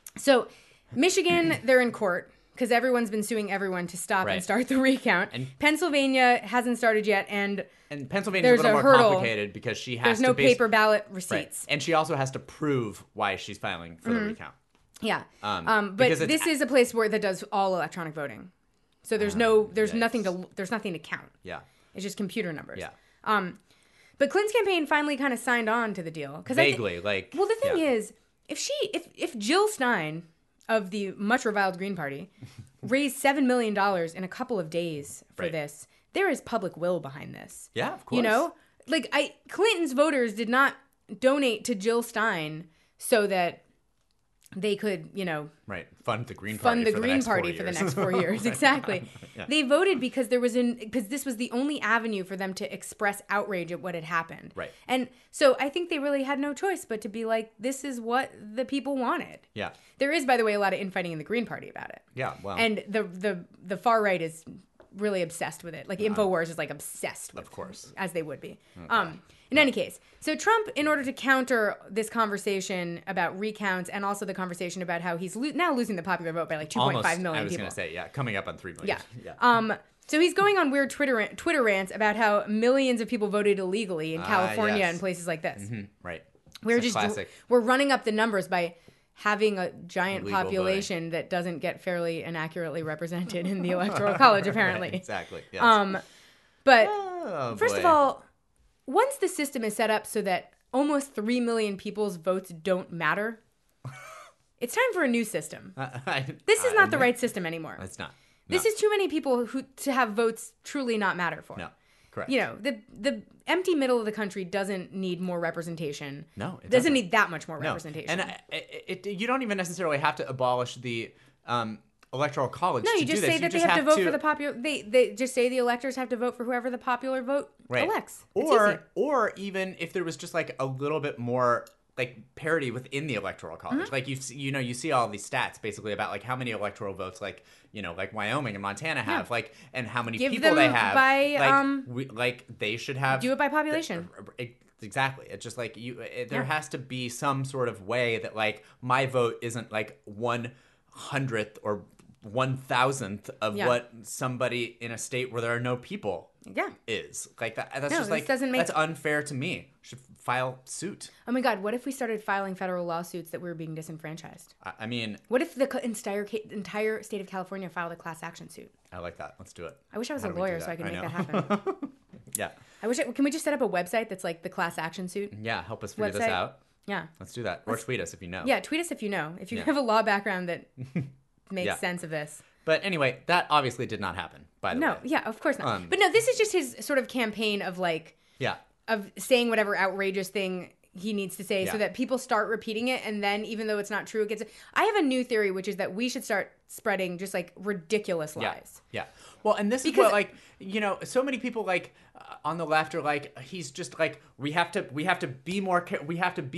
so Michigan, they're in court because everyone's been suing everyone to stop Right. and start the recount. And- Pennsylvania hasn't started yet, and And Pennsylvania's There's a little a more hurdle. complicated because she has there's to no base- paper ballot Right. receipts. And she also has to prove why she's filing for the recount. Yeah, Um, um, but because it's- this is a place where that does all electronic voting. So there's no, there's yikes. nothing to, there's nothing to count. Yeah. It's just computer numbers. Yeah. Um, but Clinton's campaign finally kind of signed on to the deal because Vaguely, like. Well, the thing yeah. is, if she, if if Jill Stein of the much reviled Green Party raised seven million dollars in a couple of days for Right. this, there is public will behind this. Yeah, of course. You know, like I Clinton's voters did not donate to Jill Stein so that they could, you know, Right. Fund the Green Party. fund the for Green next four Party for the years. next four years. Exactly. Yeah. They voted because there was an because this was the only avenue for them to express outrage at what had happened. Right. And so I think they really had no choice but to be like, this is what the people wanted. Yeah. There is, by the way, a lot of infighting in the Green Party about it. Yeah. Well. And the the the far right is really obsessed with it. Like InfoWars is like obsessed with Of course. as they would be. Um, in any case, so Trump, in order to counter this conversation about recounts and also the conversation about how he's lo- now losing the popular vote by like two point almost, five million I was people. going to say, yeah, coming up on three million. Yeah. Um, so he's going on weird Twitter ran- Twitter rants about how millions of people voted illegally in Ah, California yes. and places like this. Mhm, right. We're It's a just classic. we're running up the numbers by having a giant Illegal population that doesn't get fairly and accurately represented in the electoral college, apparently. Right, exactly. Yes. Um, but Oh, first boy. of all, once the system is set up so that almost three million people's votes don't matter, it's time for a new system. I- This is I- not the right system anymore. It's not. This No. is too many people who to have votes truly not matter for. No. Correct. You know, the the empty middle of the country doesn't need more representation. No, it doesn't, doesn't. need that much more No. representation. And I- it, it, you don't even necessarily have to abolish the um, electoral college. no, to you just do say this. that you they just have, to vote for the popular. They they just say the electors have to vote for whoever the popular vote right. elects. It's Or easy. or even if there was just like a little bit more like parity within the electoral college. Mm-hmm. Like you see- you know you see all these stats basically about like how many electoral votes like you know like Wyoming and Montana have like and how many Give people them they have. by, like, um, we, like they should have do it by population. It- Exactly. It's just like you. It, there Yeah. has to be some sort of way that like my vote isn't like one hundredth or one thousandth of Yeah. what somebody in a state where there are no people Yeah. is. Like that. That's No, just this like doesn't make- that's unfair to me. Should file suit. Oh my God! What if we started filing federal lawsuits that we were being disenfranchised? I, I mean, What if the co- entire ca- entire state of California filed a class action suit? I like that. Let's do it. I wish I was How a do we do lawyer so I could make know. that happen. Yeah. I wish. I, can we just set up a website that's like the class action suit? Yeah. Help us figure this Website. out. Yeah. Let's do that. Or tweet us if you know. Yeah. Tweet us if you know. If you Yeah. have a law background that makes Yeah. sense of this. But anyway, that obviously did not happen. By the No. way. Yeah. Of course not. Um, but no, this is just his sort of campaign of like Yeah. of saying whatever outrageous thing he needs to say Yeah. so that people start repeating it, and then even though it's not true, it gets. I have a new theory, which is that we should start spreading just like ridiculous lies. Yeah. Yeah. Well, and this Because- is what like you know, so many people like uh, on the left are like he's just like we have to we have to be more ca- we have to be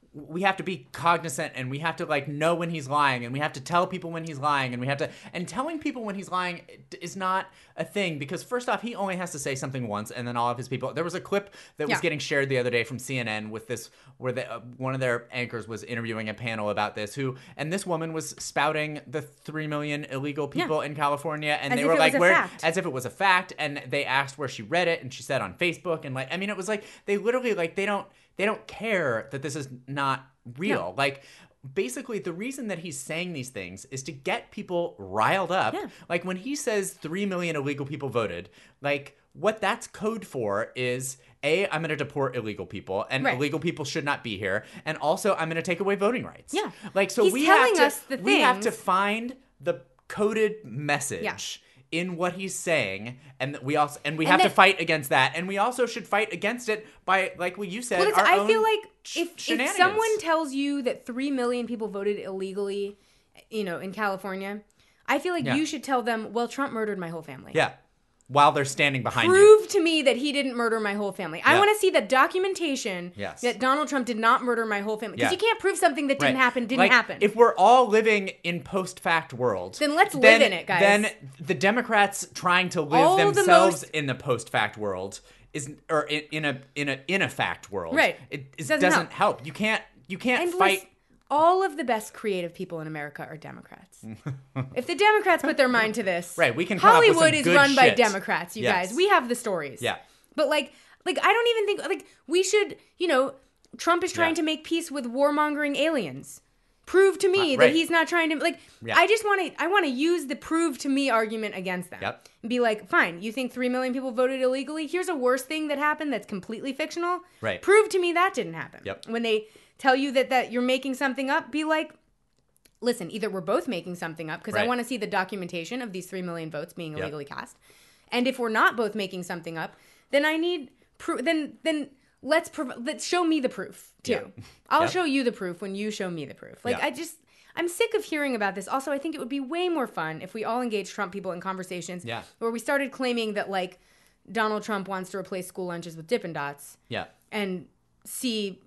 we have to be cognizant and we have to like know when he's lying and we have to tell people when he's lying and we have to and telling people when he's lying is not a thing because first off he only has to say something once and then all of his people there was a clip that was Yeah. getting shared the other day from C N N with this where the, uh, one of their anchors was interviewing a panel about this who and this woman was spouting the three million illegal people Yeah. in California and As they if were it like was a where fact. as if it was a fact and they asked where she read it and she said on Facebook and like I mean it was like they literally like they don't they don't care that this is not real. No. Like basically the reason that he's saying these things is to get people riled up. Yeah. Like when he says three million illegal people voted, like what that's code for is A, I'm going to deport illegal people and Right. illegal people should not be here. And also I'm going to take away voting rights. Yeah. Like, so He's we telling have us to, the we have to things- find the coded message. Yeah. In what he's saying, and we also and we And have to that- fight against that, and we also should fight against it by, like what you said, Well, it's, our I own feel like sh- if, if shenanigans. someone tells you that three million people voted illegally, you know, in California, I feel like Yeah. you should tell them, well, Trump murdered my whole family. yeah, while they're standing behind you, Prove to me that he didn't murder my whole family. I Yeah. want to see the documentation Yes. that Donald Trump did not murder my whole family. Because Yeah. you can't prove something that didn't Right. happen didn't Like, happen. If we're all living in post-fact world, Then let's live in it, guys. Then the Democrats trying to live All the themselves most- in the post-fact world is, or in, in a in a in a fact world, Right. It, it Doesn't doesn't, help. help. You can't you can't And fight. listen, all of the best creative people in America are Democrats. If the Democrats put their mind to this, Right, we can come up with Hollywood some is good run by shit. Democrats, you Yes. guys. We have the stories. Yeah. But like like I don't even think like we should, you know, Trump is trying Yeah. to make peace with warmongering aliens. Prove to me Uh, that right. he's not trying to like Yeah. I just want to I want to use the prove to me argument against them. Yep. And be like, "Fine, you think three million people voted illegally? Here's a worse thing that happened that's completely fictional. Right. Prove to me that didn't happen." Yep. When they tell you that that you're making something up, be like, listen, either we're both making something up because I Right. want to see the documentation of these three million votes being Yep. illegally cast. And if we're not both making something up, then I need proof. Then, then let's, prov- let's show me the proof too. Yeah. I'll Yep. show you the proof when you show me the proof. Like, Yeah. I just, I'm sick of hearing about this. Also, I think it would be way more fun if we all engaged Trump people in conversations Yeah. where we started claiming that, like, Donald Trump wants to replace school lunches with Dippin' Dots Yeah. and see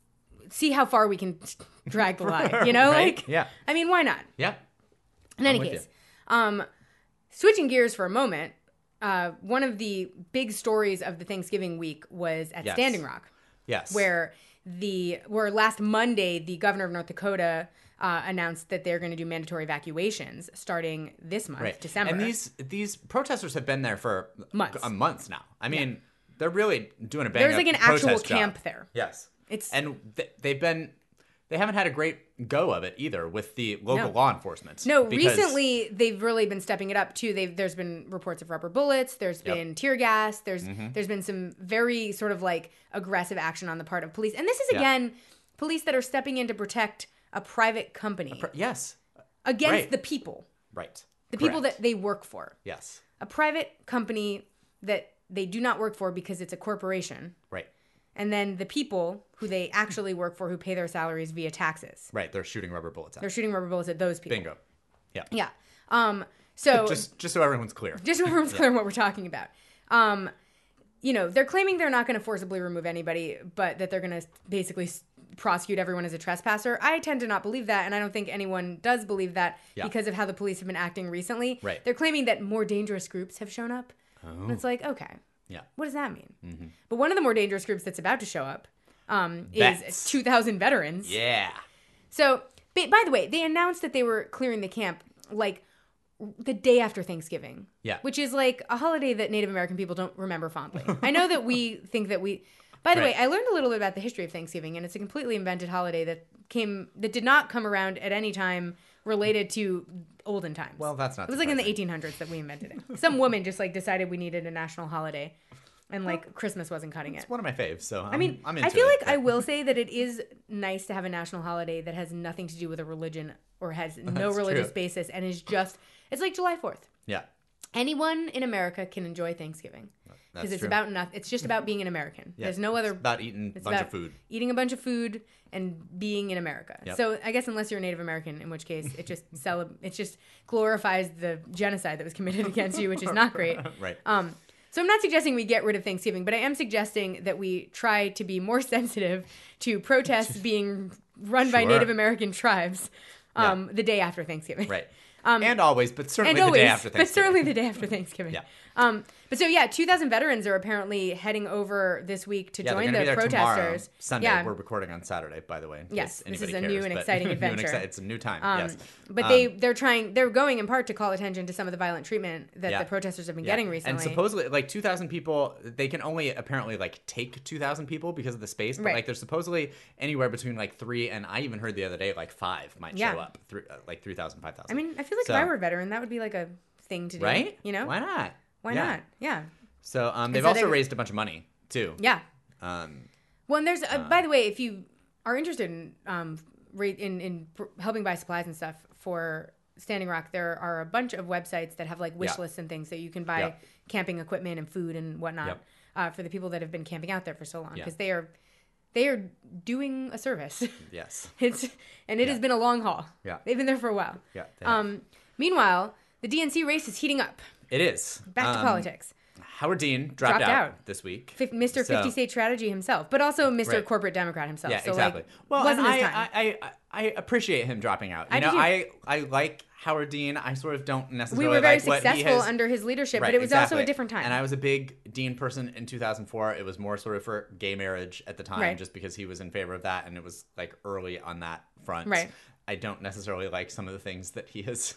see how far we can drag the line. You know, Right? like, Yeah. I mean, why not? Yeah. In any with case, um, switching gears for a moment, uh, one of the big stories of the Thanksgiving week was at Yes. Standing Rock, Yes. where the where last Monday the governor of North Dakota uh, announced that they're going to do mandatory evacuations starting this month, Right. December. And these these protesters have been there for Months. uh, months now. I mean, they're really doing a bang There's up like an actual protest job. camp there. Yes. It's And th- they've been they haven't had a great go of it either with the local No. law enforcement. No, because- recently they've really been stepping it up too. They've there's been reports of rubber bullets. There's Yep. been tear gas. There's Mm-hmm. there's been some very sort of like aggressive action on the part of police. And this is Yeah. again police that are stepping in to protect a private company Pr- yes. against right. the people, Right. the people Correct. that they work for. Yes. A private company that they do not work for because it's a corporation. Right. And then the people who they actually work for who pay their salaries via taxes. Right. They're shooting rubber bullets at. They're shooting rubber bullets at those people. Bingo. Yeah. Yeah. Um so Just just so everyone's clear. just so everyone's clear on what we're talking about. Um, you know, they're claiming they're not going to forcibly remove anybody, but that they're going to basically s- prosecute everyone as a trespasser. I tend to not believe that, and I don't think anyone does believe that Yeah. because of how the police have been acting recently. Right. They're claiming that more dangerous groups have shown up. And it's like, okay, Yeah. what does that mean? But one of the more dangerous groups that's about to show up um, is Vets. two thousand veterans. Yeah. So, ba- by the way, they announced that they were clearing the camp like the day after Thanksgiving. Yeah. Which is like a holiday that Native American people don't remember fondly. I know that we think that we. By the Right. way, I learned a little bit about the history of Thanksgiving, and it's a completely invented holiday that came that did not come around at any time related to olden times. Well, that's not It was like in the surprising. eighteen hundreds that we invented it. Some woman just like decided we needed a national holiday, and like Christmas wasn't cutting it. It's one of my faves, so I'm, I mean, I'm into I feel it, like I but- will say that it is nice to have a national holiday that has nothing to do with a religion or has no That's religious true. basis and is just, it's like July fourth. Yeah. Anyone in America can enjoy Thanksgiving That's because it's true. about nothing. It's just about being an American. Yeah. There's no other. It's about eating a it's bunch about of food. Eating a bunch of food and being in America. Yep. So I guess unless you're a Native American, in which case it just celeb- it just glorifies the genocide that was committed against you, which is not great. Right. Um, So I'm not suggesting we get rid of Thanksgiving, but I am suggesting that we try to be more sensitive to protests being run by Sure. Native American tribes um, Yeah. the day after Thanksgiving. Right. Um, and always, but certainly and the always, day after but Thanksgiving. certainly the day after Thanksgiving. Yeah. Um, but so yeah, two thousand veterans are apparently heading over this week to Yeah, they're join going to the be there tomorrow, protesters. Sunday. Yeah. We're recording on Saturday, by the way. in case Yes, this is anybody a new cares, and but- exciting new and adventure. exci- it's a new time. Um, yes. But Um, they they're trying they're going in part to call attention to some of the violent treatment that Yeah. the protesters have been Yeah. getting recently. And supposedly, like two thousand people, they can only apparently like take two thousand people because of the space. But Right. like, there's supposedly anywhere between like three and I even heard the other day like five might Yeah. show up. Three, uh, like three thousand, five thousand. I mean, I feel like So- if I were a veteran, that would be like a thing to do. right? You know? Why not? Why Yeah. not? Yeah. So um, they've so also they- raised a bunch of money too. Yeah. Um, Well, and there's, uh, by the way, if you are interested in um, ra- in in pr- helping buy supplies and stuff for Standing Rock, there are a bunch of websites that have like wish Yeah. lists and things that you can buy Yeah. camping equipment and food and whatnot Yep. uh, for the people that have been camping out there for so long Yeah. because they are they are doing a service. yes. It's and it Yeah. has been a long haul. Yeah. They've been there for a while. Yeah. they have. Um, meanwhile, the D N C race is heating up. It is. Back to Um, politics. Howard Dean dropped, Dropped out, out. this week. Fif- Mister So- fifty State Strategy himself, but also Mister Right. Corporate Democrat himself. Yeah, so exactly. Like, well, wasn't and his I, time. I, I, I appreciate him dropping out. You I do know, too. I, I like Howard Dean. I sort of don't necessarily we were very like what he successful has- under his leadership, Right, but it was also exactly. a different time. And I was a big Dean person in two thousand four. It was more sort of for gay marriage at the time, Right. just because he was in favor of that, and it was like early on that front. Right. I don't necessarily like some of the things that he has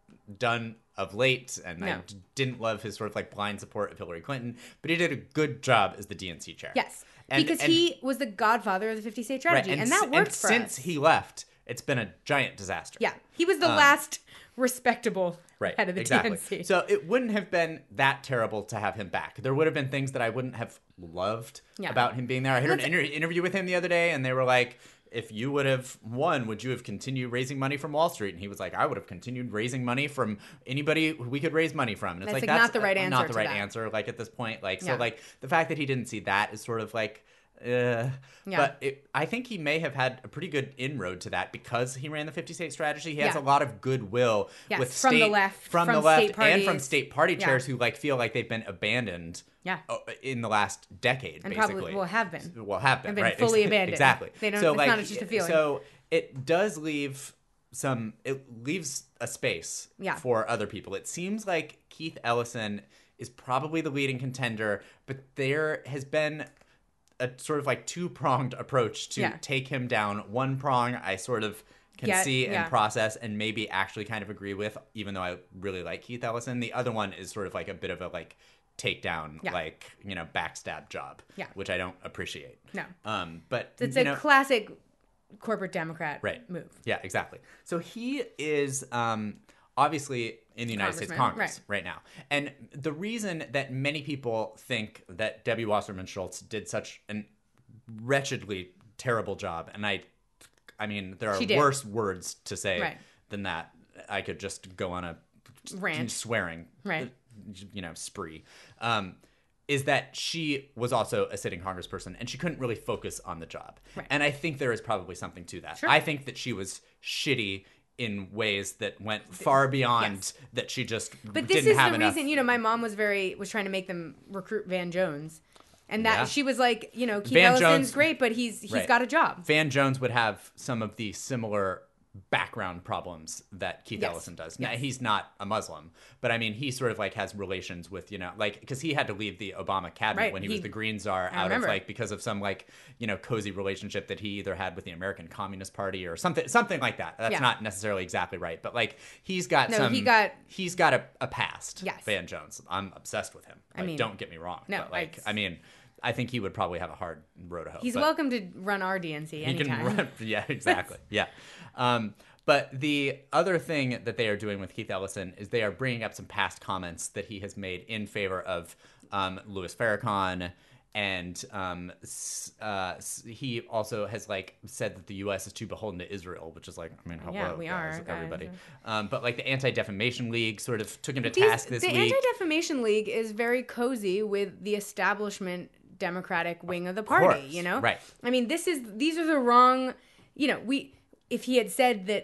done of late, and I No. d- didn't love his sort of like blind support of Hillary Clinton, but he did a good job as the D N C chair. yes, And- because and- he was the godfather of the fifty State Strategy, Right, and, that s- worked and for since us. he left, it's been a giant disaster. yeah, he was the last respectable Right, head of the exactly. D N C. So it wouldn't have been that terrible to have him back. There would have been things that I wouldn't have loved Yeah. about him being there. I heard an Let's- inter- interview with him the other day, and they were like, if you would have won, would you have continued raising money from Wall Street? And he was like, I would have continued raising money from anybody we could raise money from. And it's That's, like, like, that's not the right uh, answer Not the to right that. answer, like, at this point. Like, so, Yeah. like, the fact that he didn't see that is sort of like, uh, Yeah. but it, I think he may have had a pretty good inroad to that because he ran the fifty state strategy. He has Yeah. a lot of goodwill Yes, with from the state, left, from, from the left, state and from parties. state party Yeah. chairs who like feel like they've been abandoned. Yeah. uh, In the last decade, And basically, probably will have been. Well, have been, Have been right? fully Ex- abandoned. Exactly. They don't- So it's like, not just a feeling. So it does leave some. It leaves a space Yeah. for other people. It seems like Keith Ellison is probably the leading contender, but there has been a sort of like two pronged approach to Yeah. take him down. One prong I sort of can Yeah, see and yeah. process and maybe actually kind of agree with, even though I really like Keith Ellison. The other one is sort of like a bit of a like takedown, Yeah. like, you know, backstab job, Yeah. which I don't appreciate. No. Um, but It's you a know, classic corporate Democrat Right. move. yeah, exactly. So he is um, obviously in the United States Congressman, Congress right. right. now. And the reason that many people think that Debbie Wasserman Schultz did such an wretchedly terrible job, and I, I mean, there are She did. worse words to say Right. than that. I could just go on a Rant. swearing, Right. you know, spree. Um, is that she was also a sitting congressperson and she couldn't really focus on the job. Right. And I think there is probably something to that. Sure. I think that she was shitty in ways that went far beyond Yes. that she just But this didn't is have the enough. reason, you know, my mom was very was trying to make them recruit Van Jones. And that Yeah. she was like, you know, Keith Van Ellison's Jones- great, but he's he's Right. got a job. Van Jones would have some of the similar background problems that Keith Yes. Ellison does. Now, Yes. he's not a Muslim, but I mean, he sort of like has relations with, you know, like, because he had to leave the Obama cabinet Right. when he, He- was the Green Czar out of remember. like, because of some like, you know, cozy relationship that he either had with the American Communist Party or something, something like that. That's Yeah. not necessarily exactly right, but like, he's got No, some, he got- he's got a, a past. Yes. Van Jones. I'm obsessed with him. Like, mean- don't get me wrong. No, but like, it's- I mean, I think he would probably have a hard road to hoe. He's but- welcome to run our D N C he anytime. can run. Yeah, exactly. Yeah. Um, but the other thing that they are doing with Keith Ellison is they are bringing up some past comments that he has made in favor of um, Louis Farrakhan. And um, s- uh, s- he also has like said that the U S is too beholden to Israel, which is like, I mean, hello, Yeah, we guys, are, guys. everybody. Um, but like the Anti-Defamation League sort of took him to These- task this the week. Anti-Defamation League is very cozy with the establishment Democratic wing of the party, course, you know? right. I mean, this is these are the wrong, you know, we if he had said that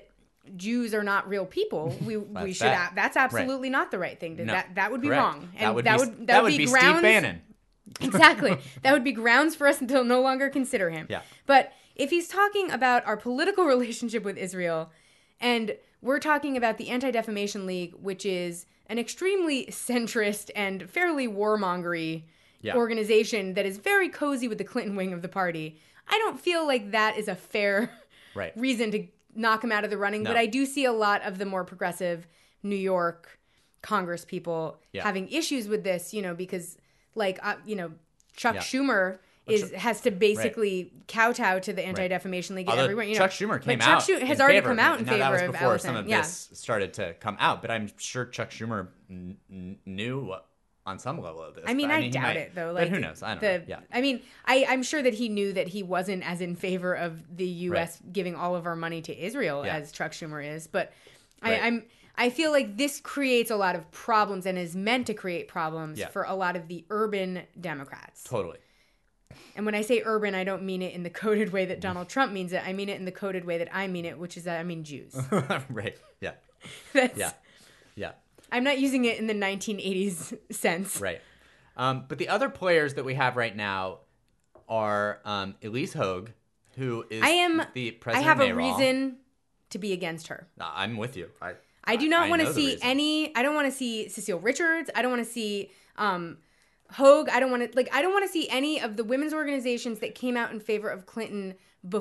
Jews are not real people. We we should. bad. A- that's absolutely right. not the right thing. To, No, that that would be correct. wrong. And that would that be, would that, that would would be, be grounds. Steve Bannon. Exactly. That would be grounds for us to no longer consider him. Yeah. But if he's talking about our political relationship with Israel, and we're talking about the Anti-Defamation League, which is an extremely centrist and fairly warmongery Yeah. organization that is very cozy with the Clinton wing of the party, I don't feel like that is a fair Right. reason to knock him out of the running. No. But I do see a lot of the more progressive New York Congress people Yeah. having issues with this, you know, because like, uh, you know, Chuck Yeah. Schumer is has to basically kowtow to the Anti-Defamation League Although everywhere. You know, Chuck Schumer came but Chuck out Schu- has in already favor come of out it. in Now, favor that was of before some Ellison. of Yeah. this started to come out, but I'm sure Chuck Schumer n- n- knew on some level of this. I mean, but, I, he doubt might- it though. But Like, who knows? I don't the, know. Yeah. I mean, I, I'm sure that he knew that he wasn't as in favor of the U S giving all of our money to Israel Yeah. as Chuck Schumer is. But Right. I, I'm, I feel like this creates a lot of problems and is meant to create problems Yeah. for a lot of the urban Democrats. Totally. And when I say urban, I don't mean it in the coded way that Donald Trump means it. I mean it in the coded way that I mean it, which is that I mean Jews. Right. Yeah. That's, Yeah. Yeah. I'm not using it in the nineteen eighties sense. Right. Um, but the other players that we have right now are um, Elise Hogue, who is I am. the I president have of a NARAL. reason to be against her. No, I'm with you. I, I do not I want know to the see reason. any. I don't want to see Cecile Richards. I don't want to see um, Hogue. I don't want to like. I don't want to see any of the women's organizations that came out in favor of Clinton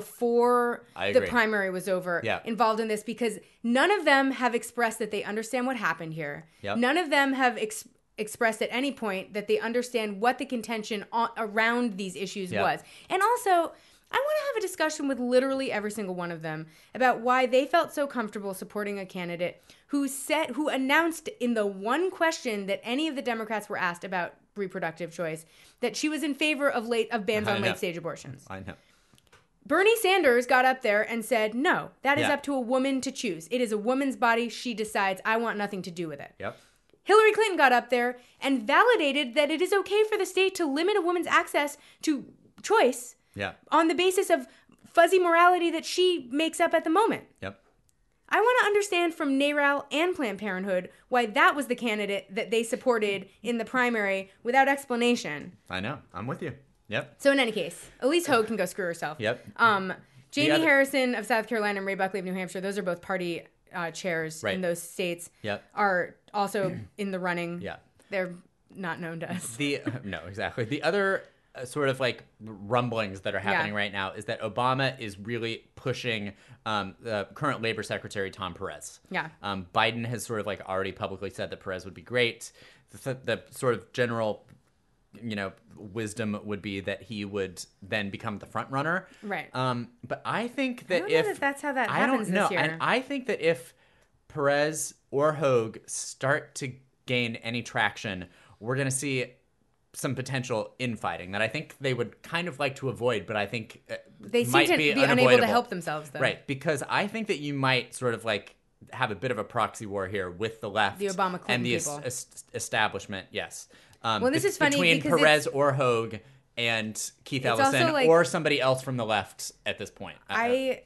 before I the agree. primary was over Yeah. involved in this, because none of them have expressed that they understand what happened here. Yep. None of them have ex- expressed at any point that they understand what the contention on, around these issues Yep. was. And also, I want to have a discussion with literally every single one of them about why they felt so comfortable supporting a candidate who said, who announced in the one question that any of the Democrats were asked about reproductive choice, that she was in favor of late of bans I on know. late stage abortions. I know. Bernie Sanders got up there and said, no, that is Yeah. up to a woman to choose. It is a woman's body. She decides. I want nothing to do with it. Yep. Hillary Clinton got up there and validated that it is okay for the state to limit a woman's access to choice Yeah. on the basis of fuzzy morality that she makes up at the moment. Yep. I want to understand from NARAL and Planned Parenthood why that was the candidate that they supported in the primary without explanation. I know. I'm with you. Yep. So in any case, Elise Hogue can go screw herself. Yep. Um, Jamie other- Harrison of South Carolina and Ray Buckley of New Hampshire, those are both party uh, chairs Right. in those states, Yep. are also in the running. Yeah. They're not known to us. The no, exactly. The other uh, sort of like rumblings that are happening Yeah. right now is that Obama is really pushing um, the current Labor Secretary Tom Perez. Yeah. Um, Biden has sort of like already publicly said that Perez would be great. The, the sort of general, you know, wisdom would be that he would then become the front runner. Right. Um, but I think that I don't know if that that's how that I happens don't know, this year. and I think that if Perez or Hogue start to gain any traction, we're going to see some potential infighting that I think they would kind of like to avoid, but I think uh, They seem might to be, be unable to unavoidable. help themselves, though. Right, because I think that you might sort of like have a bit of a proxy war here with the left The Obama Clinton and the people. es- es- establishment. Yes. Um, Well, this be- is funny between because Perez or Hogue and Keith It's Ellison also like- or somebody else from the left at this point. I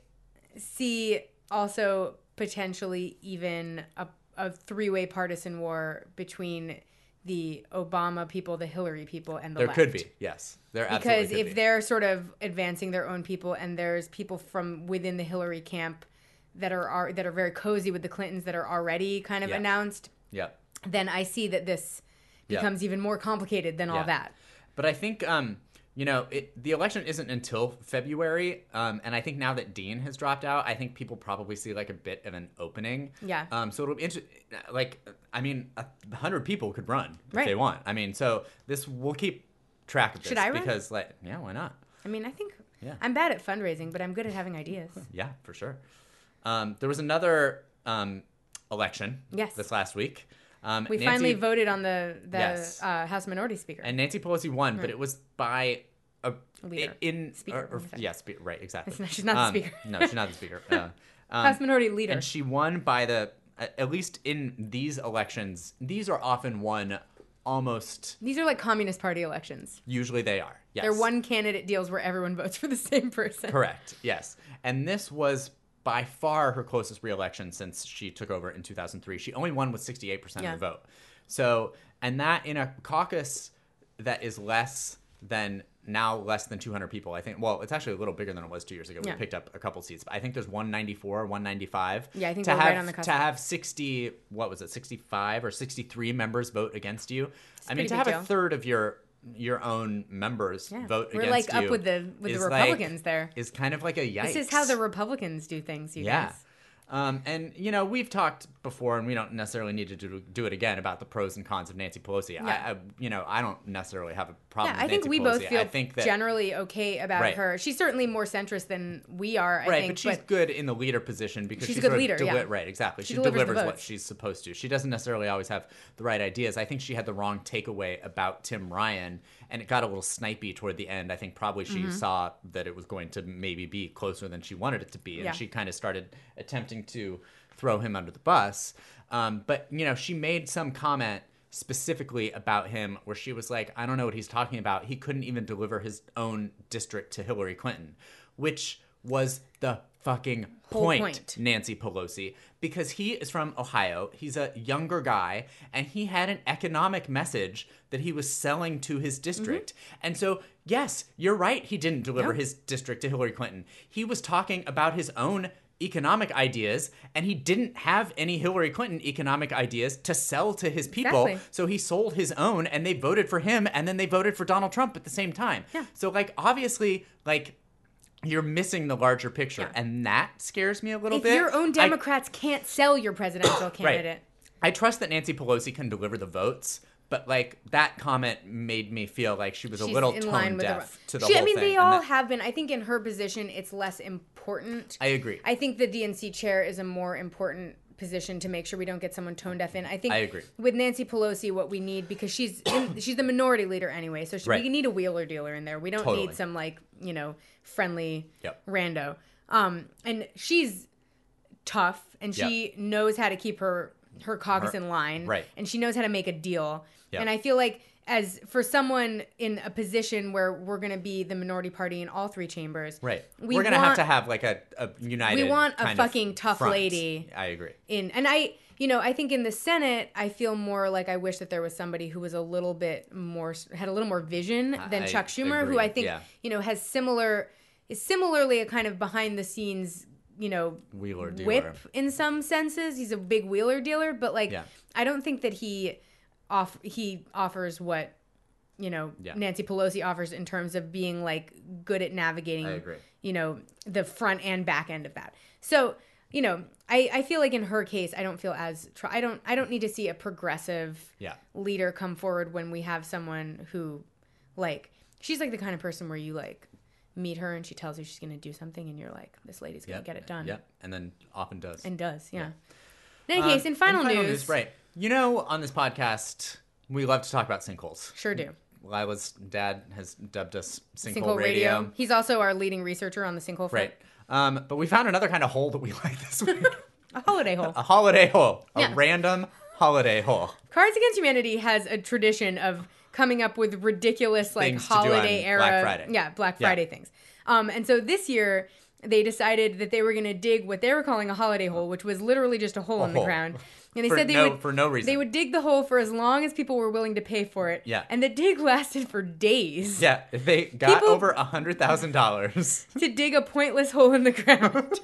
see also potentially even a, a three-way partisan war between the Obama people, the Hillary people, and the there left. could be. Yes, there Because absolutely could if be. they're sort of advancing their own people, and there's people from within the Hillary camp that are, are that are very cozy with the Clintons that are already kind of Yeah. announced, Yeah. then I see that this Yeah. becomes even more complicated than all Yeah. that. But I think, um, you know, it, the election isn't until February, um, and I think now that Dean has dropped out, I think people probably see like a bit of an opening. Yeah. Um, so it'll be interesting. Like, I mean, a hundred people could run if Right. they want. I mean, so this we'll keep track of this Should I run? because, like, yeah, why not? I mean, I think Yeah. I'm bad at fundraising, but I'm good at having ideas. Yeah, for sure. Um, there was another um, election. Yes. This last week. Um, We Nancy- finally voted on the the Yes. uh, House Minority Speaker. And Nancy Pelosi won, but it was by a Leader. in Speaker, or- or- I'm sorry. yeah, spe- right, exactly. It's not- she's not the Um, speaker. No, she's not the speaker. Uh, um, House Minority Leader. and she won by the at at least in these elections. These are often won almost. These are like Communist Party elections. Usually they are. Yes, They're one candidate deals where everyone votes for the same person. Correct. Yes, and this was by far her closest reelection since she took over in two thousand three. She only won with sixty-eight percent Yeah. of the vote. So, and that in a caucus that is less than now less than two hundred people, I think. Well, it's actually a little bigger than it was two years ago. We Yeah. picked up a couple seats. But I think there's one ninety-four, one ninety-five. Yeah, I think to we're have, right on the cusp. To have sixty, what was it, sixty-five or sixty-three members vote against you. I mean, pretty to big have deal. a third of your your own members Yeah. vote We're against like you up with the with the is like- Republicans there. is kind of like a yikes. This is how the Republicans do things, you Yeah. guys. Um, and, you know, we've talked before, and we don't necessarily need to do, do it again, about the pros and cons of Nancy Pelosi. Yeah. I, I, you know, I don't necessarily have a problem Yeah, I with think Nancy we Pelosi. both feel I think that, generally okay about Right. her. She's certainly more centrist than we are, I right, think. but she's good in the leader position because She's a she good sort of leader, yeah. Right, exactly. She She, delivers the delivers what votes. she's supposed to. She doesn't necessarily always have the right ideas. I think she had the wrong takeaway about Tim Ryan, and it got a little snipey toward the end. I think probably she Mm-hmm. saw that it was going to maybe be closer than she wanted it to be, and Yeah. she kind of started attempting to throw him under the bus. Um, but, you know, she made some comment specifically about him where she was like, I don't know what he's talking about. He couldn't even deliver his own district to Hillary Clinton, which was the fucking Whole point, point. Nancy Pelosi, because he is from Ohio. He's a younger guy, and he had an economic message that he was selling to his district. And so, yes, you're right. He didn't deliver Yeah. his district to Hillary Clinton. He was talking about his own economic ideas, and he didn't have any Hillary Clinton economic ideas to sell to his people. Exactly. So he sold his own, and they voted for him, and then they voted for Donald Trump at the same time. Yeah. So, like, obviously, like, you're missing the larger picture, Yeah. and that scares me a little If bit. your own I- Democrats can't sell your presidential candidate. I trust that Nancy Pelosi can deliver the votes, but like that comment made me feel like she was a She's little in tone line with deaf the, to the she, whole I mean, thing. they and all that- have been. I think in her position, it's less important. I agree. I think the D N C chair is a more important position to make sure we don't get someone tone deaf in. I think I agree. with Nancy Pelosi, what we need, because she's in, she's the minority leader anyway, so she, Right. we need a wheeler dealer in there. We don't Totally. need some like you know friendly Yep. rando. Um, and she's tough, and she knows how to keep her her caucus Her- in line, right. and she knows how to make a deal. Yep. And I feel like as for someone in a position where we're going to be the minority party in all three chambers, Right. we We're gonna have want- to have like a, a united. We want a kind of fucking tough front. lady. I agree. in and I you know I think in the Senate I feel more like I wish that there was somebody who was a little bit more had a little more vision than I Chuck Schumer, agree, who I think yeah. you know has similar is similarly a kind of behind the scenes you know Wheeler dealer. whip in some senses. He's a big wheeler dealer, but like Yeah. I don't think that he off he offers what you know Yeah. Nancy Pelosi offers in terms of being like good at navigating I agree. you know the front and back end of that. So you know I, I feel like in her case I don't feel as tr- I don't I don't need to see a progressive Yeah. leader come forward when we have someone who like she's like the kind of person where you like meet her and she tells you she's going to do something and you're like this lady's going to Yep. get it done. Yep. And then often does. And does, yeah. In any case, Um, in final, news, right? You know, on this podcast, we love to talk about sinkholes. Sure do. Lila's dad has dubbed us sinkhole, Sinkhole radio. radio. He's also our leading researcher on the sinkhole front. Right. Um, but we found another kind of hole that we like this week. A holiday hole. A holiday hole. A Yeah. random holiday hole. Cards Against Humanity has a tradition of coming up with ridiculous like Things to do on holiday era Black Friday. Yeah, Black Yeah. Friday things. Um, and so this year they decided that they were going to dig what they were calling a holiday hole, which was literally just a hole A in the hole. ground. And they For said they no- would for no reason. They would dig the hole for as long as people were willing to pay for it. Yeah. And the dig lasted for days. Yeah, they got People- over a hundred thousand dollars. To dig a pointless hole in the ground.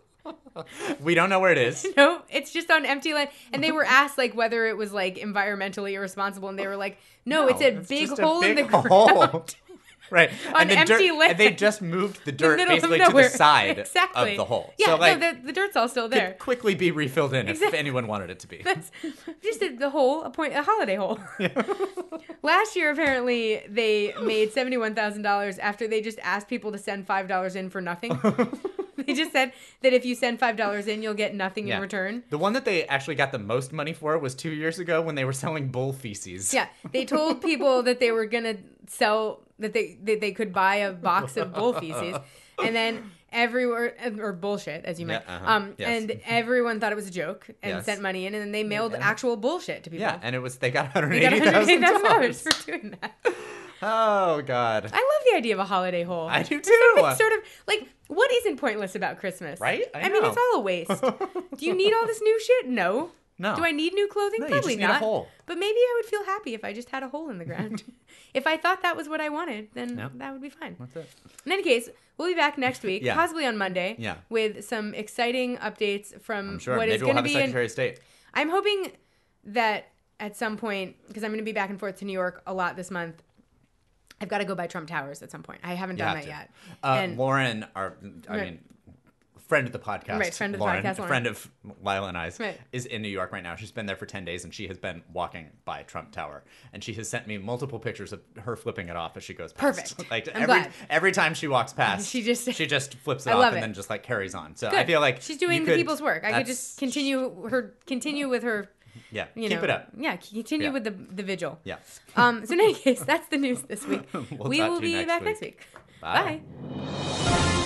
We don't know where it is. No, it's just on empty land. And they were asked like whether it was like environmentally irresponsible, and they were like, "No, it's a big just hole a in the big ground." hole. Right. On and the empty dirt, land. And they just moved the dirt middle of basically to the nowhere. side Exactly. of the hole. Yeah, so like no, the, the dirt's all still there. could quickly be refilled in if Exactly. anyone wanted it to be. That's just a, the hole, a point, a holiday hole. Last year, apparently, they made seventy-one thousand dollars after they just asked people to send five dollars in for nothing. They just said that if you send five dollars in, you'll get nothing Yeah. in return. The one that they actually got the most money for was two years ago when they were selling bull feces. Yeah, they told people that they were gonna sell that they that they could buy a box of bull feces, and then everywhere or bullshit, as you meant. Yeah, uh-huh. Um, Yes. and everyone thought it was a joke and Yes. sent money in, and then they mailed And- actual bullshit to people. Yeah, and it was they got one hundred They got eighty one hundred eighty thousand thousand dollars dollars. for doing that. Oh, God. I love the idea of a holiday hole. I do too. Something sort of like, what isn't pointless about Christmas? Right? I I, mean, know. it's all a waste. Do you need all this new shit? No. No. Do I need new clothing? No, you Probably just need a not. hole. But maybe I would feel happy if I just had a hole in the ground. If I thought that was what I wanted, then Yep. that would be fine. That's it. In any case, we'll be back next week, Yeah. possibly on Monday, Yeah. with some exciting updates from I'm sure. what Maybe is we'll going to have a be. Secretary An, of State. I'm hoping that at some point, because I'm going to be back and forth to New York a lot this month, I've got to go by Trump Towers at some point. I haven't You done have that to. yet. Uh, And- Lauren, our, I Right. mean, friend of the podcast. Right, friend of the Lauren, podcast, a Lauren. friend of Lila and I's, Right. is in New York right now. She's been there for ten days, and she has been walking by Trump Tower. And she has sent me multiple pictures of her flipping it off as she goes past. Perfect. Like, I'm every, glad. every time she walks past, She just- she just flips it I off love and it. then just, like, carries on. So Good. I feel like She's doing you the could- people's work. I could that's- just continue her, continue with her. Yeah, You keep know, it up. Yeah, continue Yeah. with the the vigil. Yeah. Um. So in any case, that's the news this week. We'll we talk will to you be next back week. next week. Bye. Bye.